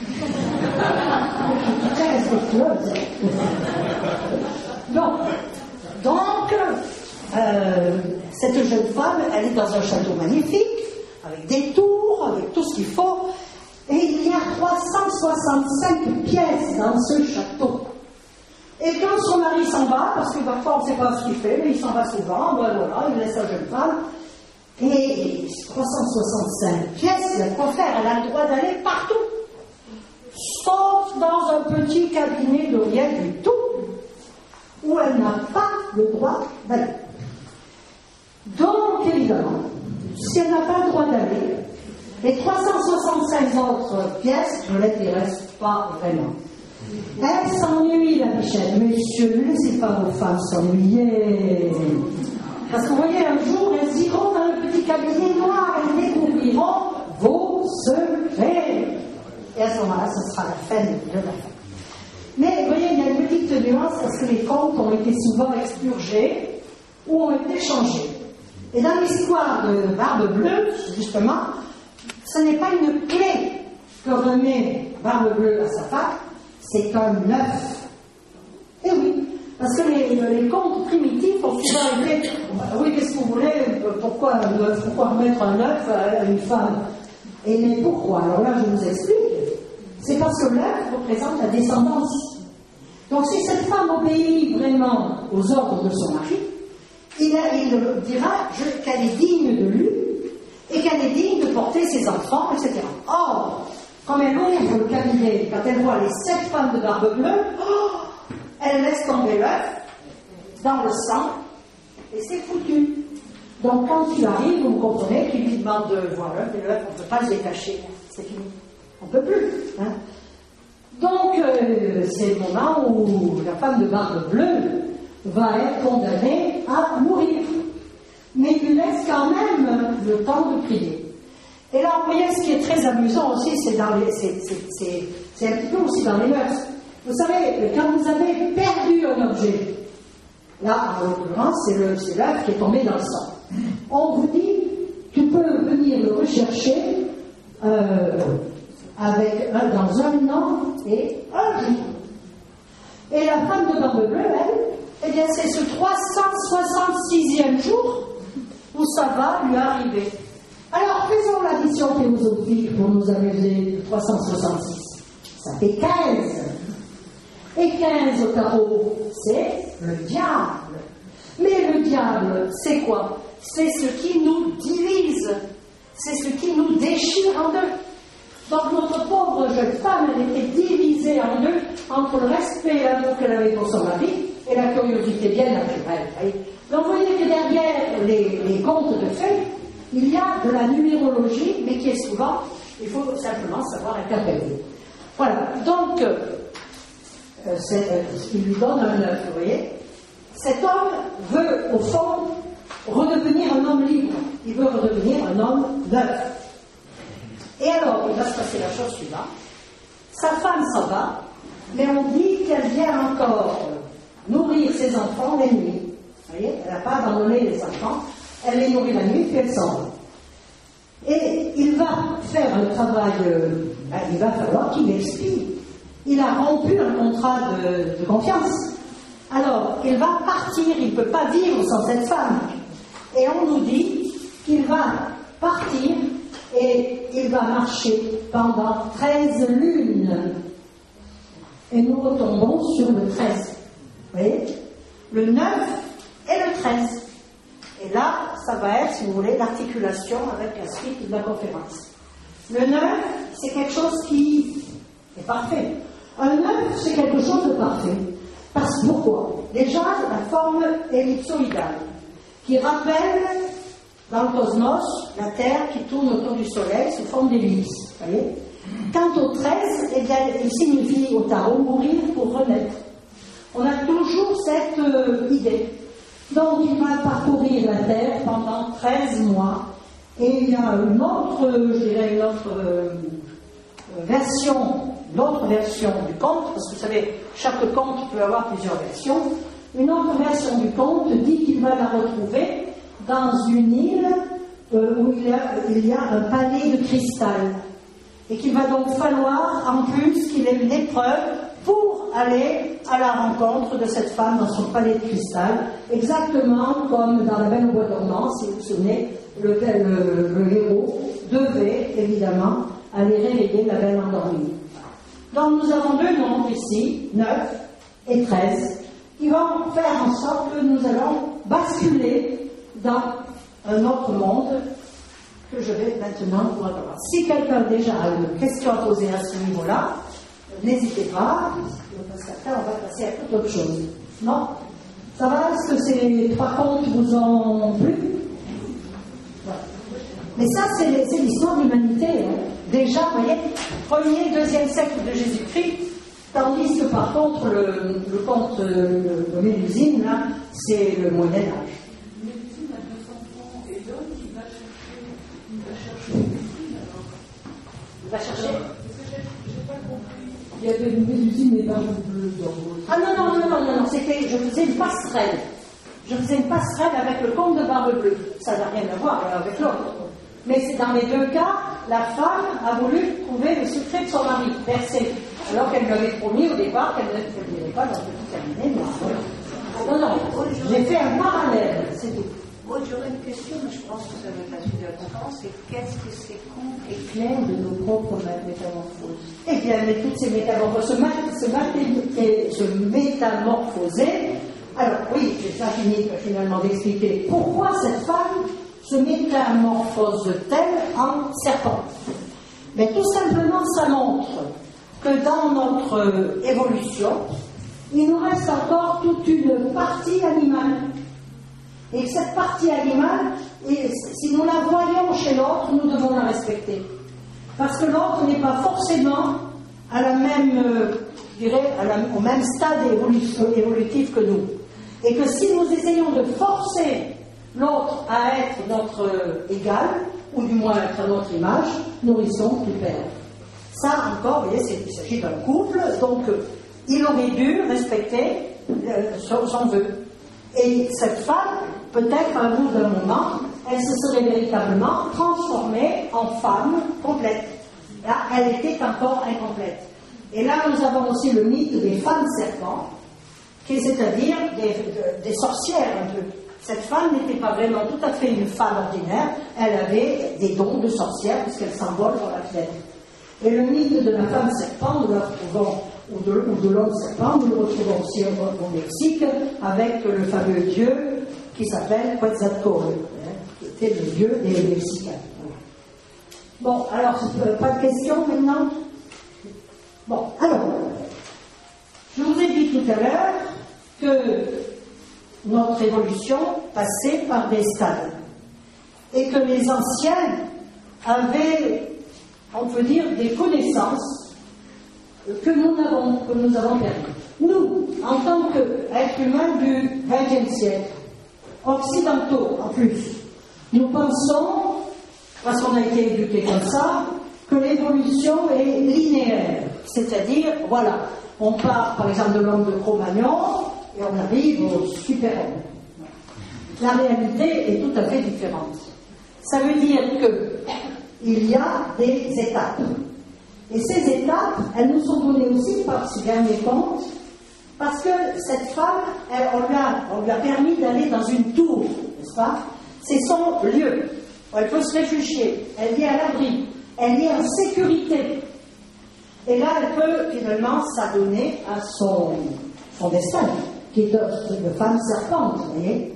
Très respectueuse. Donc, donc euh, cette jeune femme, elle est dans un château magnifique, avec des tours, avec tout ce qu'il faut, et il y a trois cent soixante-cinq pièces dans ce château. Et quand son mari s'en va, parce que parfois on ne sait pas ce qu'il fait, mais il s'en va souvent, ben voilà, il laisse la jeune femme, et trois cent soixante-cinq pièces, il y a quoi faire, elle a le droit d'aller partout, sauf dans un petit cabinet de rien du tout, où elle n'a pas le droit d'aller. Donc, évidemment, si elle n'a pas le droit d'aller, les trois cent soixante-cinq autres pièces ne l'intéressent pas vraiment. Elle s'ennuie, la Michel. Messieurs, ne laissez pas vos femmes s'ennuyer. Parce que vous voyez, un jour, elles iront dans le petit cabinet noir, elles découvriront vos secrets. Et à ce moment-là, ce sera la fin de la fin. Mais vous voyez, il y a une petite nuance parce que les contes ont été souvent expurgés ou ont été changés. Et dans l'histoire de Barbe Bleue, justement, ce n'est pas une clé que remet Barbe Bleue à sa femme, c'est un œuf. Et oui, parce que les, les contes primitifs ont souvent été, oui, qu'est-ce que vous voulez, pourquoi, pourquoi remettre un œuf à une femme? Et mais pourquoi? Alors là, je vous explique. C'est parce que l'œuf représente la descendance. Donc si cette femme obéit vraiment aux ordres de son mari, il, a, il dira je, qu'elle est digne de lui et qu'elle est digne de porter ses enfants, et cetera. Or, comme elle ouvre le cabinet, quand elle voit les sept femmes de Barbe Bleue, oh, elle laisse tomber l'œuf dans le sang et c'est foutu. Donc quand il arrive, vous me comprenez qu'il lui demande de voir l'œuf, et l'œuf, on ne peut pas le détacher, c'est fini. On ne peut plus. Hein. Donc, euh, c'est le moment où la femme de Barbe Bleue va être condamnée à mourir. Mais il lui laisse quand même le temps de prier. Et là, vous voyez, ce qui est très amusant aussi, c'est, dans les, c'est, c'est, c'est, c'est un petit peu aussi dans les mœurs. Vous savez, quand vous avez perdu un objet, là, en l'occurrence, c'est, le, c'est l'œuf qui est tombé dans le sang. On vous dit, tu peux venir le rechercher euh, avec un, dans un an et un jour. Et la femme de Barbe Bleue, elle, eh bien, c'est ce trois cent soixante-sixième jour où ça va lui arriver. Alors, faisons l'addition philosophique pour nous amuser. trois cent soixante-six, ça fait quinze. Et quinze au carreau, c'est le diable. Mais le diable, c'est quoi? C'est ce qui nous divise. C'est ce qui nous déchire en deux. Donc notre pauvre jeune femme, elle était divisée en deux entre le respect et l'amour qu'elle avait pour son mari et la curiosité bien naturelle. Donc vous voyez que derrière les, les contes de fées, il y a de la numérologie, mais qui est souvent, il faut simplement savoir interpréter. Voilà, donc, euh, c'est, euh, il lui donne un œuf, vous voyez. cet homme veut, au fond, redevenir un homme libre. Il veut redevenir un homme neuf. Et alors, il va se passer la chose suivante. Sa femme s'en va, mais on dit qu'elle vient encore nourrir ses enfants la nuit. Vous voyez, elle n'a pas abandonné les enfants, elle les nourrit la nuit, puis elle s'en va. Et il va faire un travail, euh, ben, il va falloir qu'il expie. Il a rompu un contrat de, de confiance. Alors, il va partir, il ne peut pas vivre sans cette femme. Et on nous dit qu'il va partir et il va marcher pendant treize lunes. Et nous retombons sur le treize. Vous voyez? Le neuf et le treize. Et là, ça va être, si vous voulez, l'articulation avec la suite de la conférence. Le neuf, c'est quelque chose qui est parfait. Un neuf, c'est quelque chose de parfait. Parce que pourquoi? Déjà, la forme ellipsoïdale, qui rappelle dans le cosmos la Terre qui tourne autour du Soleil sous forme d'ellipse. Voyez? Quant au treize, eh bien, il signifie au tarot mourir pour renaître. On a toujours cette euh, idée. Donc, il va parcourir la Terre pendant treize mois. Et il y a une autre, je dirais, une autre euh, version, une autre version du conte, parce que vous savez, chaque conte peut avoir plusieurs versions. Une autre version du conte dit qu'il va la retrouver dans une île euh, où il y, a, il y a un palais de cristal. Et qu'il va donc falloir, en plus, qu'il ait une épreuve pour aller à la rencontre de cette femme dans son palais de cristal, exactement comme dans La Belle au bois dormant, si vous vous souvenez, le, le, le héros devait évidemment aller réveiller la belle endormie. Donc nous avons deux nombres ici, neuf et treize, qui vont faire en sorte que nous allons basculer dans un autre monde que je vais maintenant vous raconter. Si quelqu'un déjà a une question à poser à ce niveau-là, n'hésitez pas, parce qu'après on va passer à toute autre chose. Non? Ça va? Est-ce que ces trois contes vous ont plu? Voilà. Mais ça, c'est l'histoire de l'humanité. Hein. Déjà, vous voyez, premier, deuxième siècle de Jésus-Christ, tandis que par contre, le, le conte de Mélusine, là, c'est le Moyen-Âge. Mélusine a deux enfants et l'homme qui va chercher, il va chercher Mélusine alors. Il va chercher? J'ai pas compris. Il y avait une Mélusine et Barbe Bleue dans vos... Ah non, non, non, non, non, non, c'était, je faisais une passerelle. Je faisais une passerelle avec le conte de Barbe Bleue. Ça n'a rien à voir avec l'autre. Mais c'est dans les deux cas, la femme a voulu trouver le secret de son mari, Persée. Alors qu'elle lui avait promis au départ qu'elle ne dirait pas dans le tout terminé. Non, non, j'ai fait un parallèle, c'est tout. Moi, j'aurais une question, mais je pense que ça va être la suite de la conférence, c'est qu'est-ce que ces contes éclairent de nos propres métamorphoses? Eh bien, mais toutes ces métamorphoses, se, se, se métamorphoser, alors oui, j'ai ça fini finalement d'expliquer pourquoi cette femme se métamorphose-t-elle en serpent. Mais tout simplement, ça montre que dans notre évolution, il nous reste encore toute une partie animale. Et cette partie animale, si nous la voyons chez l'autre, nous devons la respecter. Parce que l'autre n'est pas forcément à la même, euh, je dirais, à la, au même stade évolutif que nous. Et que si nous essayons de forcer l'autre à être notre euh, égal, ou du moins être à notre image, nous risquons de perdre. Ça encore, vous voyez, il s'agit d'un couple, donc euh, il aurait dû respecter euh, son, son vœu. Et cette femme, peut-être à un bout d'un moment, elle se serait véritablement transformée en femme complète. Là, elle était encore incomplète. Et là, nous avons aussi le mythe des femmes serpents, qui c'est-à-dire des, des sorcières un peu. Cette femme n'était pas vraiment tout à fait une femme ordinaire, elle avait des dons de sorcière puisqu'elle s'envole dans la fenêtre. Et le mythe de la femme serpent, nous le retrouvons, ou de, ou de l'homme serpent, nous le retrouvons aussi au, au Mexique, avec le fameux dieu qui s'appelle Quetzalcoatl, hein, qui était le dieu des Mexicains. Bon, alors, pas de questions maintenant? Bon, alors, je vous ai dit tout à l'heure que notre évolution passait par des stades et que les anciens avaient, on peut dire, des connaissances que nous avons, que nous avons perdues. Nous, en tant qu'êtres humains du vingtième siècle, occidentaux en plus, nous pensons, parce qu'on a été éduqués comme ça, que l'évolution est linéaire. C'est-à-dire, voilà, on part par exemple de l'homme de Cro-Magnon et on arrive au super-homme. La réalité est tout à fait différente. Ça veut dire qu'il y a des étapes. Et ces étapes, elles nous sont données aussi par ces derniers contes, parce que cette femme, elle, on, lui a, on lui a permis d'aller dans une tour, n'est-ce pas? C'est son lieu. Elle peut se réfugier, elle est à l'abri, elle est en sécurité. Et là, elle peut finalement s'adonner à son, son destin, qui est une femme serpente, vous voyez.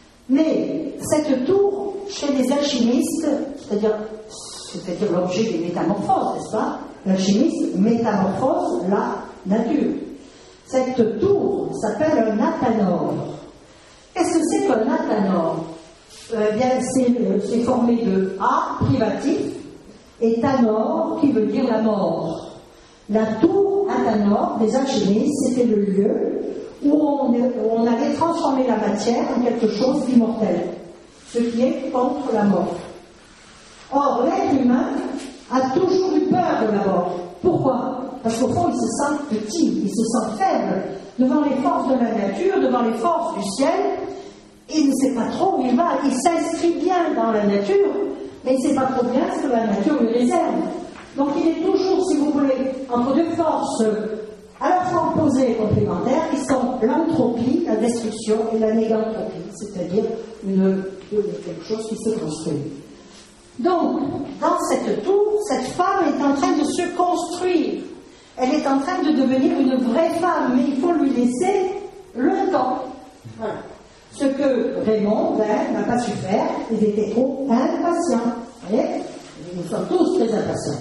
Mais cette tour, chez les alchimistes, c'est-à-dire, c'est-à-dire l'objet des métamorphoses, n'est-ce pas? L'alchimiste métamorphose la nature. Cette tour s'appelle un athanor. Qu'est-ce que c'est qu'un athanor? Euh, bien, c'est, euh, c'est formé de A privatif et Thanor qui veut dire la mort. La tour Athanor des alchimistes, c'était le lieu où on, où on avait transformé la matière en quelque chose d'immortel, ce qui est contre la mort. Or, l'être humain a toujours eu peur de la mort. Pourquoi? Parce qu'au fond, il se sent petit, il se sent faible devant les forces de la nature, devant les forces du ciel. Il ne sait pas trop où il va, il s'inscrit bien dans la nature, mais il ne sait pas trop bien ce que la nature lui réserve. Donc il est toujours, si vous voulez, entre deux forces à la fois opposées et complémentaires, qui sont l'entropie, la destruction, et la négantropie, c'est-à-dire une, quelque chose qui se construit. Donc, dans cette tour, cette femme est en train de se construire. Elle est en train de devenir une vraie femme, mais il faut lui laisser le temps. Voilà. Ce que Raymond ben, n'a pas su faire, il était trop impatient. Vous voyez? Nous sommes tous très impatients.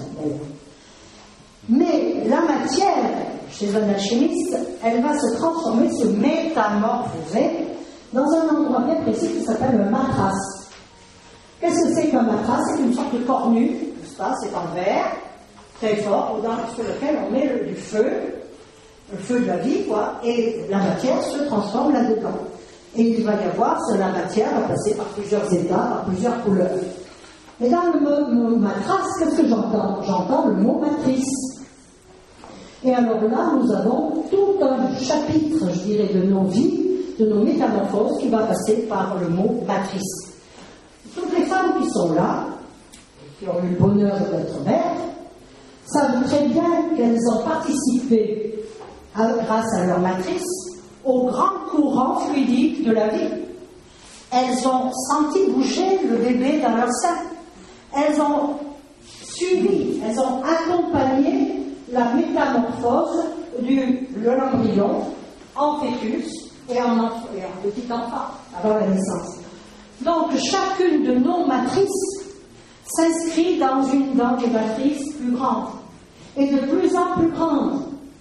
Mais la matière, chez un alchimiste, elle va se transformer, se métamorphoser dans un endroit bien précis qui s'appelle le matras. Qu'est-ce que c'est qu'un matras? C'est une sorte de cornu, n'est-ce pas? C'est en verre, très fort, dans, sur lequel on met le, du feu, le feu de la vie, quoi, et la matière se transforme là-dedans. Et il va y avoir, la matière va passer par plusieurs états, par plusieurs couleurs. Mais dans le mot, mot matras, qu'est-ce que j'entends? J'entends le mot matrice. Et alors là, nous avons tout un chapitre, je dirais, de nos vies, de nos métamorphoses, qui va passer par le mot matrice. Toutes les femmes qui sont là, qui ont eu le bonheur d'être mères, savent très bien qu'elles ont participé, à, grâce à leur matrice, au grand courant fluidique de la vie. Elles ont senti bouger le bébé dans leur sein. Elles ont suivi, elles ont accompagné la métamorphose du, de l'embryon en fœtus et en, et en petit enfant avant la naissance. Donc chacune de nos matrices s'inscrit dans une dans des matrices plus grandes et de plus en plus grandes.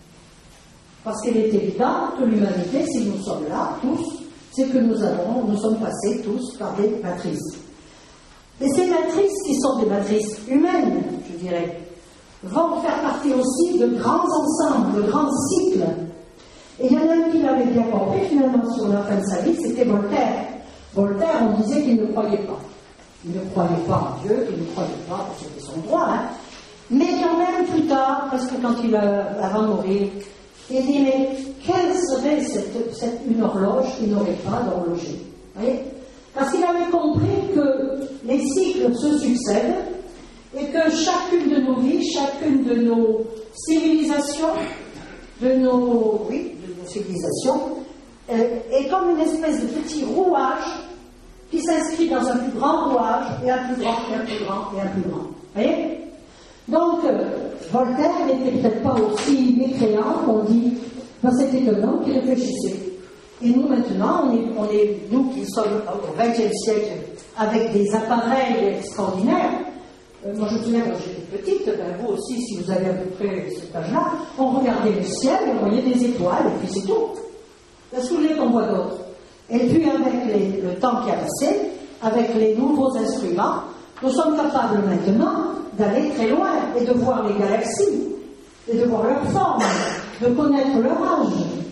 Parce qu'il est évident que l'humanité, si nous sommes là, tous, c'est que nous avons, nous sommes passés tous par des matrices. Et ces matrices, qui sont des matrices humaines, je dirais, vont faire partie aussi de grands ensembles, de grands cycles. Et il y en a un qui l'avait bien compris, finalement, sur la fin de sa vie, c'était Voltaire. Voltaire, on disait qu'il ne croyait pas. Il ne croyait pas en Dieu, il ne croyait pas, c'était son droit, hein. Mais quand même, plus tard, parce que quand il a, avant de mourir, il dit, mais quelle serait cette, cette, une horloge qui n'aurait pas d'horloger? Vous voyez? Parce qu'il avait compris que les cycles se succèdent et que chacune de nos vies, chacune de nos civilisations, de nos, oui, de nos civilisations, euh, est comme une espèce de petit rouage qui s'inscrit dans un plus grand rouage, et un plus grand, et un plus grand, et un plus grand. Vous voyez? Donc, euh, Voltaire n'était peut-être pas aussi mécréant qu'on dit, ben, c'est étonnant qu'il réfléchissait. Et nous, maintenant, on est, on est, nous qui sommes au vingtième siècle, avec des appareils extraordinaires. Euh, moi, je me souviens, quand j'étais petite, ben, vous aussi, si vous avez à peu près cet âge-là, on regardait le ciel, on voyait des étoiles, et puis c'est tout. Qu'est-ce que vous voulez qu'on voit d'autre? Et puis, avec les, le temps qui a passé, avec les nouveaux instruments, nous sommes capables maintenant d'aller très loin et de voir les galaxies, et de voir leur forme, de connaître leur âge.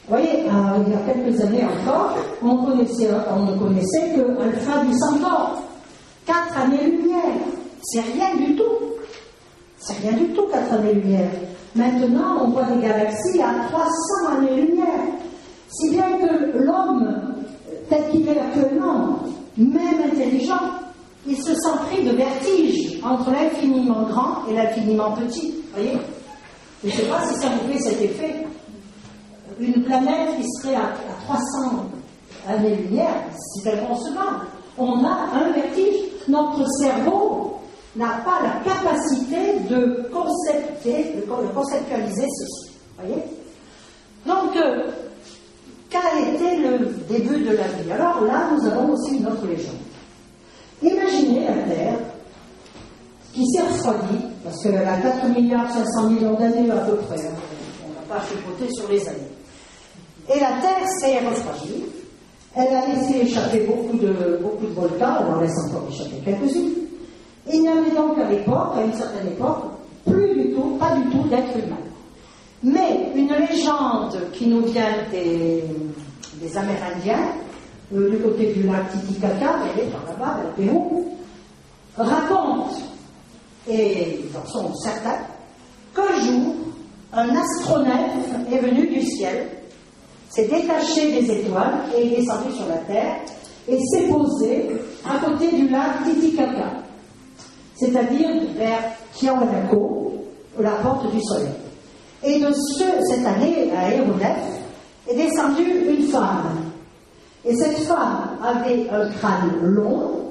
Vous voyez, euh, il y a quelques années encore, on connaissait, on connaissait que Alpha du Centaure, quatre années-lumière, c'est rien du tout. C'est rien du tout, quatre années-lumière. Maintenant, on voit des galaxies à trois cents années-lumière. Si bien que l'homme, tel qu'il est actuellement, même intelligent, il se sent pris de vertige entre l'infiniment grand et l'infiniment petit. Vous voyez? Je ne sais pas si ça vous fait cet effet. Une planète qui serait à, à trois cents années-lumière, c'est inconcevable. On a un vertige. Notre cerveau n'a pas la capacité de, concepter, de conceptualiser ceci. Vous voyez? Donc, euh, quel était le début de la vie? Alors là, nous avons aussi une autre légende. Imaginez la Terre qui s'est refroidie, parce qu'elle a quatre milliards cinq cents millions d'années à peu près. Hein. On n'a pas chipoté sur les années. Et la Terre s'est refroidie. Elle a laissé échapper beaucoup de, beaucoup de volcans, elle en laisse encore échapper quelques-unes. Il n'y avait donc à l'époque, à une certaine époque, plus du tout, pas du tout d'être humain. Mais une légende qui nous vient des, des Amérindiens, euh, du côté du lac Titicaca, elle est par là-bas, au Pérou, raconte, et ils en sont certains, qu'un jour, un astronef est venu du ciel, s'est détaché des étoiles et est descendu sur la Terre et s'est posé à côté du lac Titicaca, c'est-à-dire vers Tiahuanaco, la porte du soleil. Et de ce, cette année, à aéronef, est descendue une femme. Et cette femme avait un crâne long,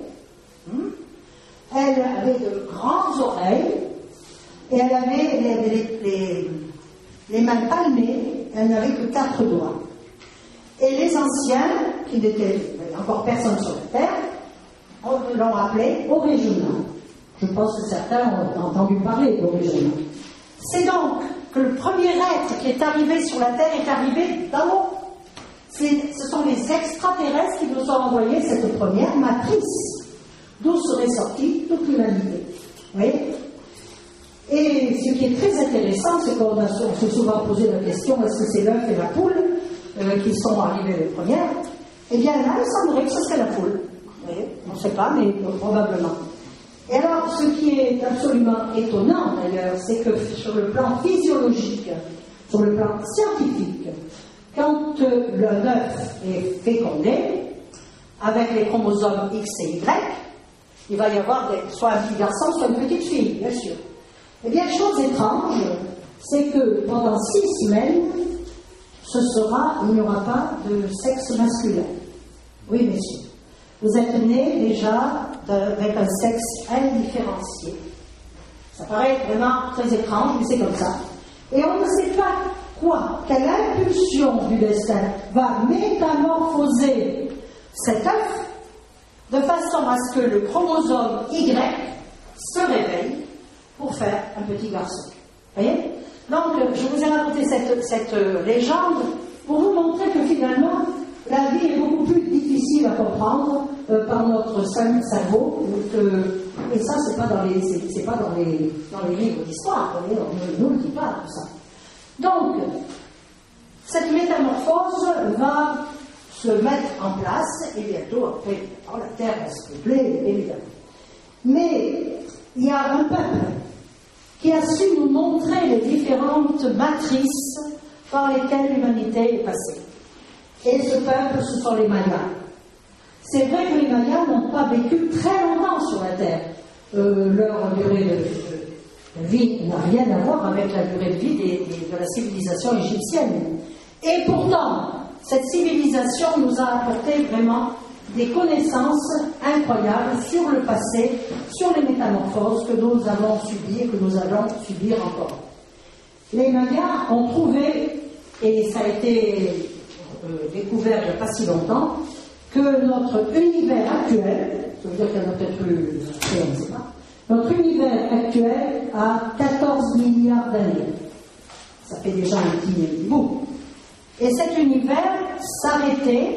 elle avait de grandes oreilles, et elle avait les, les, les, les mains palmées, elle n'avait que quatre doigts. Et les anciens, qui n'étaient encore personne sur la Terre, l'ont appelée Origena. Je pense que certains ont entendu parler d'Origena. C'est donc que le premier être qui est arrivé sur la Terre est arrivé d'en haut. Ce sont les extraterrestres qui nous ont envoyé cette première matrice, d'où serait sortie toute l'humanité. Vous voyez? Et ce qui est très intéressant, c'est qu'on s'est souvent posé la question, est-ce que c'est l'œuf et la poule euh, qui sont arrivés les premières? Eh bien là, il semblerait que ce serait la poule. Vous voyez? On ne sait pas, mais euh, probablement. Et alors, ce qui est absolument étonnant d'ailleurs, c'est que sur le plan physiologique, sur le plan scientifique, quand euh, le œuf est fécondé, avec les chromosomes X et Y, il va y avoir des, soit un petit garçon, soit une petite fille, bien sûr. Eh bien, chose étrange, c'est que pendant six semaines, ce sera, il n'y aura pas de sexe masculin. Oui, messieurs. Vous êtes nés déjà avec un sexe indifférencié. Ça paraît vraiment très étrange, mais c'est comme ça. Et on ne sait pas quoi, quelle impulsion du destin va métamorphoser cet œuf de façon à ce que le chromosome Y se réveille pour faire un petit garçon. Vous voyez? Donc, je vous ai raconté cette, cette légende pour vous montrer que finalement, la vie est beaucoup plus difficile à comprendre euh, par notre cerveau. Que, et ça, c'est pas dans les, c'est, c'est pas dans les, dans les livres d'histoire. On ne nous le dit pas, tout ça. Donc, cette métamorphose va se mettre en place, et bientôt, après, oh, la Terre va se peupler, évidemment. Mais il y a un peuple qui a su nous montrer les différentes matrices par lesquelles l'humanité est passée. Et ce peuple, ce sont les Mayas. C'est vrai que les Mayas n'ont pas vécu très longtemps sur la Terre. Euh, leur durée de, de vie n'a rien à voir avec la durée de vie des, des, de la civilisation égyptienne. Et pourtant, cette civilisation nous a apporté vraiment des connaissances incroyables sur le passé, sur les métamorphoses que nous avons subies et que nous allons subir encore. Les Mayas ont trouvé, et ça a été euh, découvert il n'y a pas si longtemps, que notre univers actuel, ça veut dire qu'il y en a peut-être eu, on ne sait pas, notre univers actuel a quatorze milliards d'années. Ça fait déjà un petit bout. Et cet univers s'arrêtait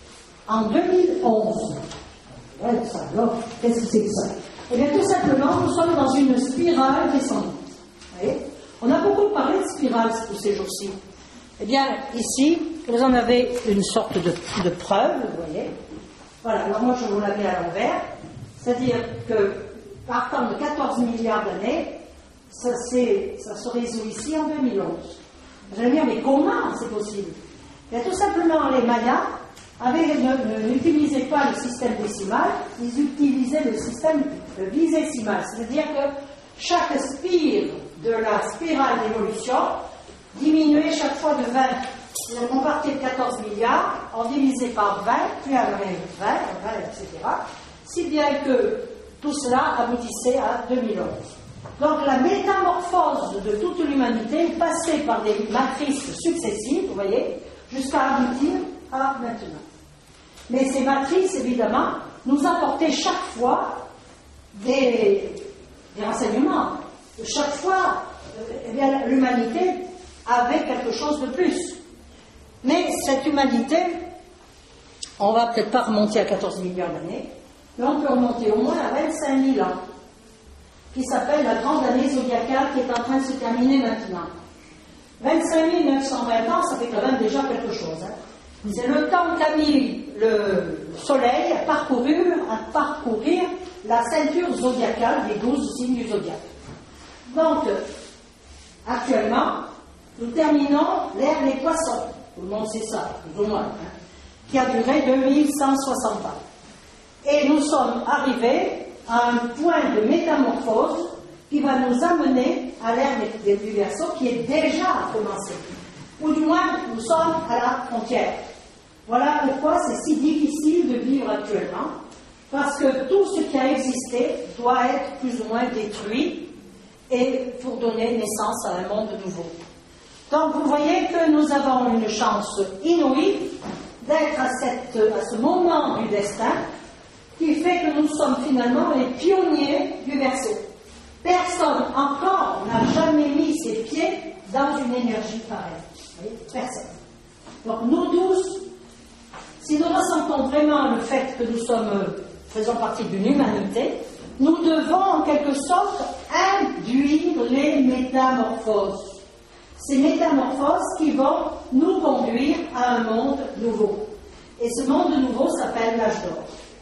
en deux mille onze. Ouais, ça, alors, qu'est-ce que c'est que ça? Eh bien, tout simplement, nous sommes dans une spirale descendante. Vous voyez? On a beaucoup parlé de spirale ces jours-ci. Eh bien, ici, vous en avez une sorte de, de preuve, vous voyez. Voilà, alors moi je vous la mets à l'envers, c'est-à-dire que partant de quatorze milliards d'années, ça, ça se résout ici en deux mille onze. Vous allez me dire, mais comment c'est possible? Et tout simplement, les Mayas n'utilisaient pas le système décimal, ils utilisaient le système bisécimal, c'est-à-dire que chaque spire de la spirale d'évolution diminuait chaque fois de vingt. Donc on partait de quatorze milliards, on divisait par vingt, puis on avait vingt, vingt, et cetera. Si bien que tout cela aboutissait à deux mille onze. Donc la métamorphose de toute l'humanité passait par des matrices successives, vous voyez, jusqu'à aboutir à maintenant. Mais ces matrices, évidemment, nous apportaient chaque fois des, des renseignements. Chaque fois, eh bien, l'humanité avait quelque chose de plus. Mais cette humanité, on va peut-être pas remonter à quatorze milliards d'années, mais on peut remonter au moins à vingt-cinq mille ans, qui s'appelle la grande année zodiacale qui est en train de se terminer maintenant. vingt-cinq mille neuf cent vingt ans, ça fait quand même déjà quelque chose. Hein. C'est le temps qu'a mis le Soleil à parcourir, à parcourir la ceinture zodiacale des douze signes du zodiaque. Donc, actuellement, nous terminons l'ère des poissons. Tout le monde sait ça, plus ou moins, hein, qui a duré deux mille cent soixante ans. Et nous sommes arrivés à un point de métamorphose qui va nous amener à l'ère du Verseau qui est déjà commencé. Ou du moins, nous sommes à la frontière. Voilà pourquoi c'est si difficile de vivre actuellement, parce que tout ce qui a existé doit être plus ou moins détruit et pour donner naissance à un monde nouveau. Donc vous voyez que nous avons une chance inouïe d'être à, cette, à ce moment du destin qui fait que nous sommes finalement les pionniers du Verseau. Personne encore n'a jamais mis ses pieds dans une énergie pareille. Vous voyez, personne. Donc nous tous, si nous ressentons vraiment le fait que nous sommes, faisons partie d'une humanité, nous devons en quelque sorte induire les métamorphoses. Ces métamorphoses qui vont nous conduire à un monde nouveau. Et ce monde nouveau s'appelle l'âge d'or.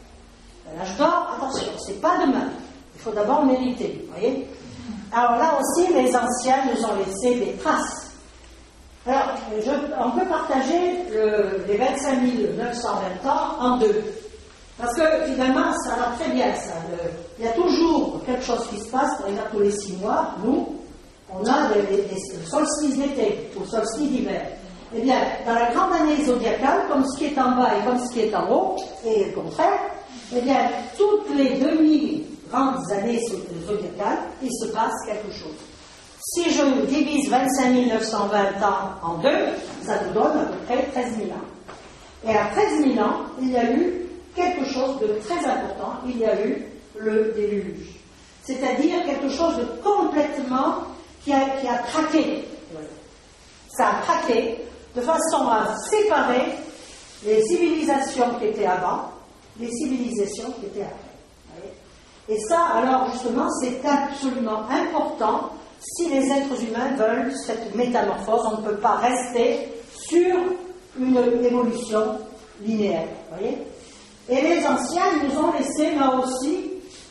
L'âge d'or, attention, c'est pas demain. Il faut d'abord mériter, vous voyez. Alors là aussi, les anciens nous ont laissé des traces. Alors, je, on peut partager le, les vingt-cinq mille neuf cent vingt ans en deux. Parce que finalement, ça va très bien, ça. Le, il y a toujours quelque chose qui se passe, par exemple, tous les six mois, nous, on a des, des, des solstices d'été ou solstices d'hiver. Eh bien, dans la grande année zodiacale, comme ce qui est en bas et comme ce qui est en haut, et le contraire, eh bien, toutes les demi-grandes années zodiacales, il se passe quelque chose. Si je divise vingt-cinq mille neuf cent vingt ans en deux, ça nous donne à peu près treize mille ans. Et à treize mille ans, il y a eu quelque chose de très important, il y a eu le déluge. C'est-à-dire quelque chose de complètement qui a, qui a craqué. Ça a craqué de façon à séparer les civilisations qui étaient avant, les civilisations qui étaient après. Et ça, alors justement, c'est absolument important si les êtres humains veulent cette métamorphose. On ne peut pas rester sur une évolution linéaire. Voyez. Et les anciens nous ont laissé là aussi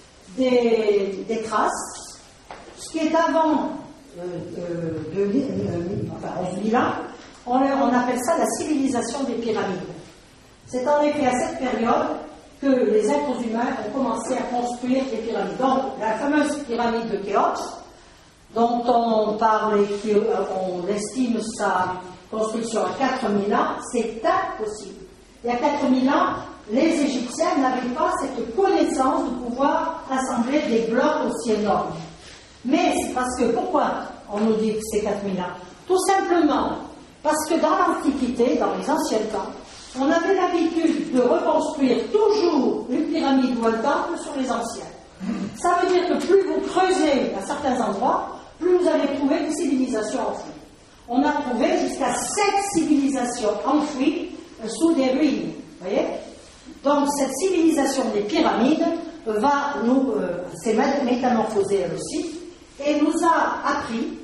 des, des traces. Ce qui est avant euh, euh, deux mille, euh, enfin onze mille ans, on, on appelle ça la civilisation des pyramides. C'est en effet à cette période que les êtres humains ont commencé à construire des pyramides. Donc, la fameuse pyramide de Khéops, dont on parle et on estime sa construction à quatre mille ans, c'est impossible. Il y a quatre mille ans, les Égyptiens n'avaient pas cette connaissance de pouvoir assembler des blocs aussi énormes. Mais c'est parce que, pourquoi on nous dit que c'est quatre mille ans? Tout simplement parce que dans l'Antiquité, dans les anciens temps, on avait l'habitude de reconstruire toujours une pyramide ou un temple sur les anciens. Ça veut dire que plus vous creusez à certains endroits, plus vous allez trouver des civilisations enfouies. On a trouvé jusqu'à sept civilisations enfouies sous des ruines. Vous voyez? Donc cette civilisation des pyramides va nous euh, s'est métamorphosée elle aussi et nous a appris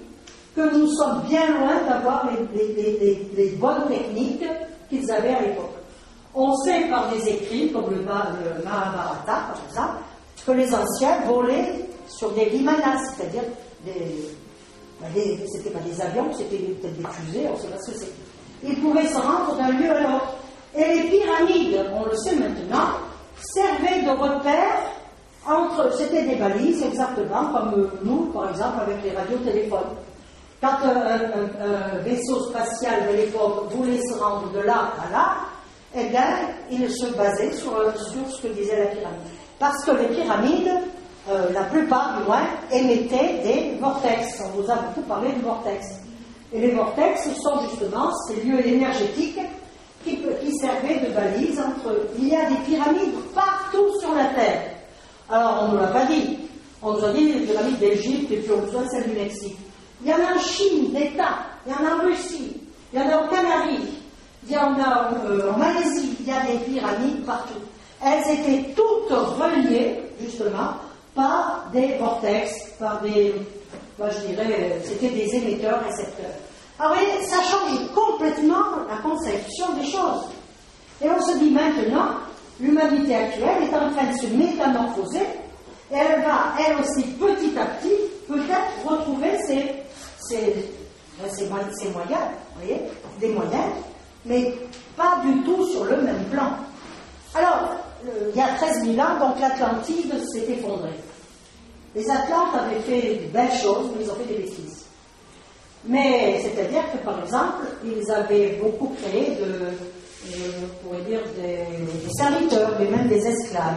que nous sommes bien loin d'avoir les, les, les, les, les bonnes techniques qu'ils avaient à l'époque. On sait par des écrits, comme le, le Mahabharata par exemple, que les anciens volaient sur des vimanas, c'est-à-dire des, des c'était pas des avions, c'était peut-être des fusées, on ne sait pas ce que c'est. Ils pouvaient se rendre d'un lieu à l'autre. Et les pyramides, on le sait maintenant, servaient de repères entre, c'était des balises exactement comme nous, par exemple, avec les radiotéléphones. Quand un, un, un vaisseau spatial de l'époque voulait se rendre de là à là, eh bien, il se basait sur, sur ce que disait la pyramide. Parce que les pyramides, euh, la plupart du moins, émettaient des vortex. On vous a beaucoup parlé de vortex. Et les vortex sont justement ces lieux énergétiques qui, qui servaient de balises entre eux. Il y a des pyramides partout sur la Terre. Alors, on ne nous l'a pas dit. On nous a dit les pyramides d'Égypte et puis on nous a celles du Mexique. Il y en a en Chine, des tas. Il y en a en Russie. Il y en a aux Canaries. Il y en a euh, en Malaisie. Il y a des pyramides partout. Elles étaient toutes reliées, justement, par des vortex, par des, moi je dirais, c'était des émetteurs-récepteurs. Alors, vous voyez, ça change complètement la conception des choses. Et on se dit maintenant, l'humanité actuelle est en train de se métamorphoser, et elle va, elle aussi, petit à petit, peut-être retrouver ses, ses, ses, ses moyens, vous voyez, des moyens, mais pas du tout sur le même plan. Alors, il y a treize mille ans, donc l'Atlantide s'est effondrée. Les Atlantes avaient fait de belles choses, mais ils ont fait des bêtises. Mais, c'est-à-dire que, par exemple, ils avaient beaucoup créé de, euh, on pourrait dire, des, des serviteurs, mais même des esclaves.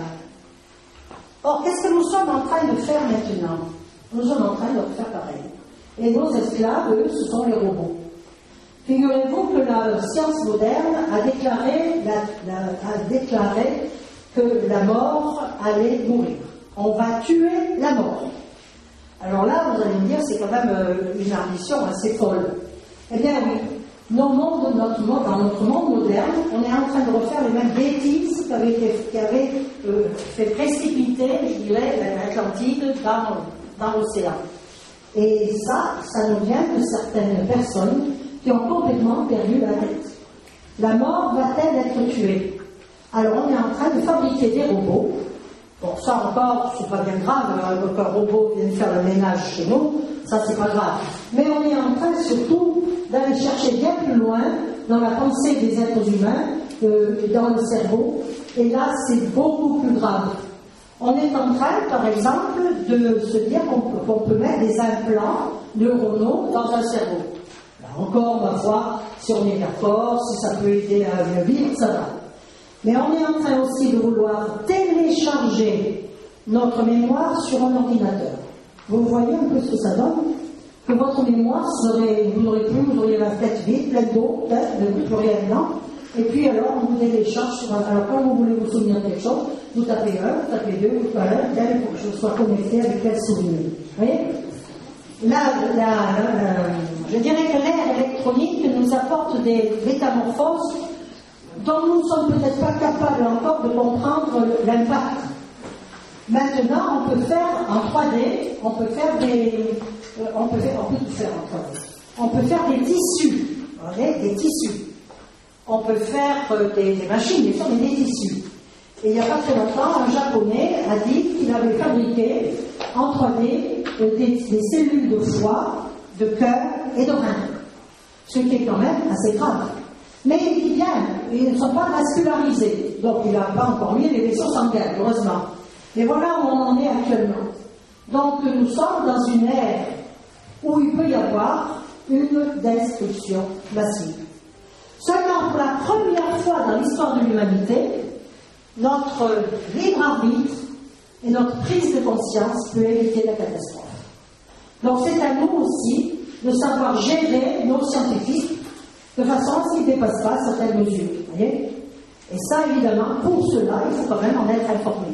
Or, qu'est-ce que nous sommes en train de faire maintenant? Nous sommes en train de faire pareil. Et nos esclaves, eux, ce sont les robots. Figurez-vous que la science moderne a déclaré, la, la, a déclaré que la mort allait mourir. On va tuer la mort. Alors là, vous allez me dire, c'est quand même euh, une ambition assez folle. Eh bien oui, nos mondes, notre monde, dans notre monde moderne, on est en train de refaire les mêmes bêtises qui avaient, été, qui avaient euh, fait précipiter, je dirais, l'Atlantide dans, dans l'océan. Et ça, ça nous vient de certaines personnes qui ont complètement perdu la tête. La mort va-t-elle être tuée? Alors on est en train de fabriquer des robots. Bon, ça encore, c'est pas bien grave, hein, qu'un robot vienne faire le ménage chez nous, ça c'est pas grave. Mais on est en train surtout d'aller chercher bien plus loin dans la pensée des êtres humains, euh, dans le cerveau, et là c'est beaucoup plus grave. On est en train, par exemple, de se dire qu'on peut, qu'on peut mettre des implants neuronaux dans un cerveau. Là encore, on va voir si on est d'accord, si ça peut aider à mieux vivre, ça va. Mais on est en train aussi de vouloir télécharger notre mémoire sur un ordinateur. Vous voyez un peu ce que ça donne? Que votre mémoire serait, vous n'aurez plus, vous auriez la tête vide, pleine d'eau, peut-être, plus rien dedans. Et puis alors, on vous télécharge sur un. Alors, quand vous voulez vous souvenir de quelque chose, vous tapez un, vous tapez deux, vous tapez un, bien, il faut que je sois connecté avec quel souvenir. Vous voyez? Là, la, la, je dirais que l'ère électronique nous apporte des métamorphoses dont nous ne sommes peut-être pas capables encore de comprendre l'impact. Maintenant, on peut faire en trois D, on peut faire des, euh, on peut faire, on peut tout faire en trois D. On peut faire des tissus, vous voyez, des tissus. On peut faire euh, des, des machines, bien sûr, mais des tissus. Et il n'y a pas très longtemps, un Japonais a dit qu'il avait fabriqué en trois D euh, des, des cellules de foie, de cœur et de rein. Ce qui est quand même assez grave. Mais il dit bien, ils ne sont pas vascularisés. Donc il n'a pas encore mis les vaisseaux sanguins, heureusement. Mais voilà où on en est actuellement. Donc nous sommes dans une ère où il peut y avoir une destruction massive. Seulement pour la première fois dans l'histoire de l'humanité, notre libre arbitre et notre prise de conscience peut éviter la catastrophe. Donc c'est à nous aussi de savoir gérer nos scientifiques de façon à ce qu'ils ne dépassent pas certaines mesures. Voyez? Et ça, évidemment, pour cela, il faut quand même en être informé.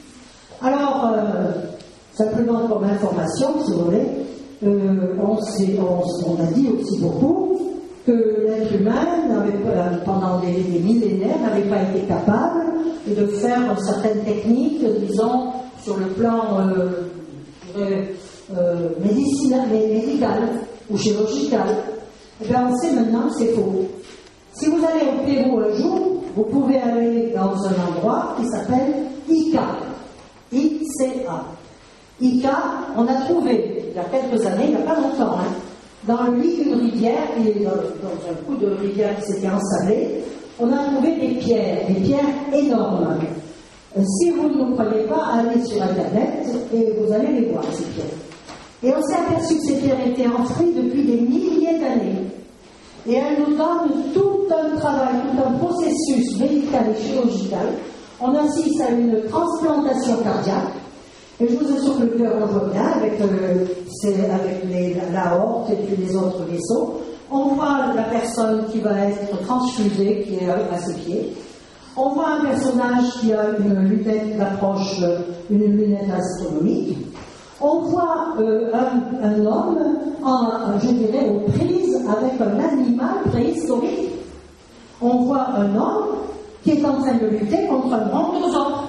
Alors, euh, simplement comme information, si vous voulez, euh, on, on, on a dit aussi beaucoup que l'être humain, n'avait pas, pendant des, des millénaires, n'avait pas été capable de faire certaines techniques, disons, sur le plan euh, euh, médicinal, médical. ou chirurgicale. Eh bien, on sait maintenant que c'est faux. Si vous allez au Pérou un jour, vous pouvez aller dans un endroit qui s'appelle I C A. I C A. I C A, on a trouvé, il y a quelques années, il n'y a pas longtemps, hein, dans le lit d'une rivière, qui est dans, dans un coup de rivière qui s'était ensablée, on a trouvé des pierres, des pierres énormes. Si vous ne me croyez pas, allez sur Internet et vous allez les voir, ces pierres. Et on s'est aperçu que ces pierres étaient enfouies depuis des milliers d'années. Et elles nous donnent tout un travail, tout un processus médical et chirurgical. On assiste à une transplantation cardiaque. Et je vous assure que le cœur en voit bien avec, euh, avec les, l'aorte et puis les autres vaisseaux. On voit la personne qui va être transfusée, qui est à ses pieds. On voit un personnage qui a une lunette d'approche, une lunette astronomique. On voit euh, un, un homme, en, je dirais, aux prises avec un animal préhistorique. On voit un homme qui est en train de lutter contre un brontosaure.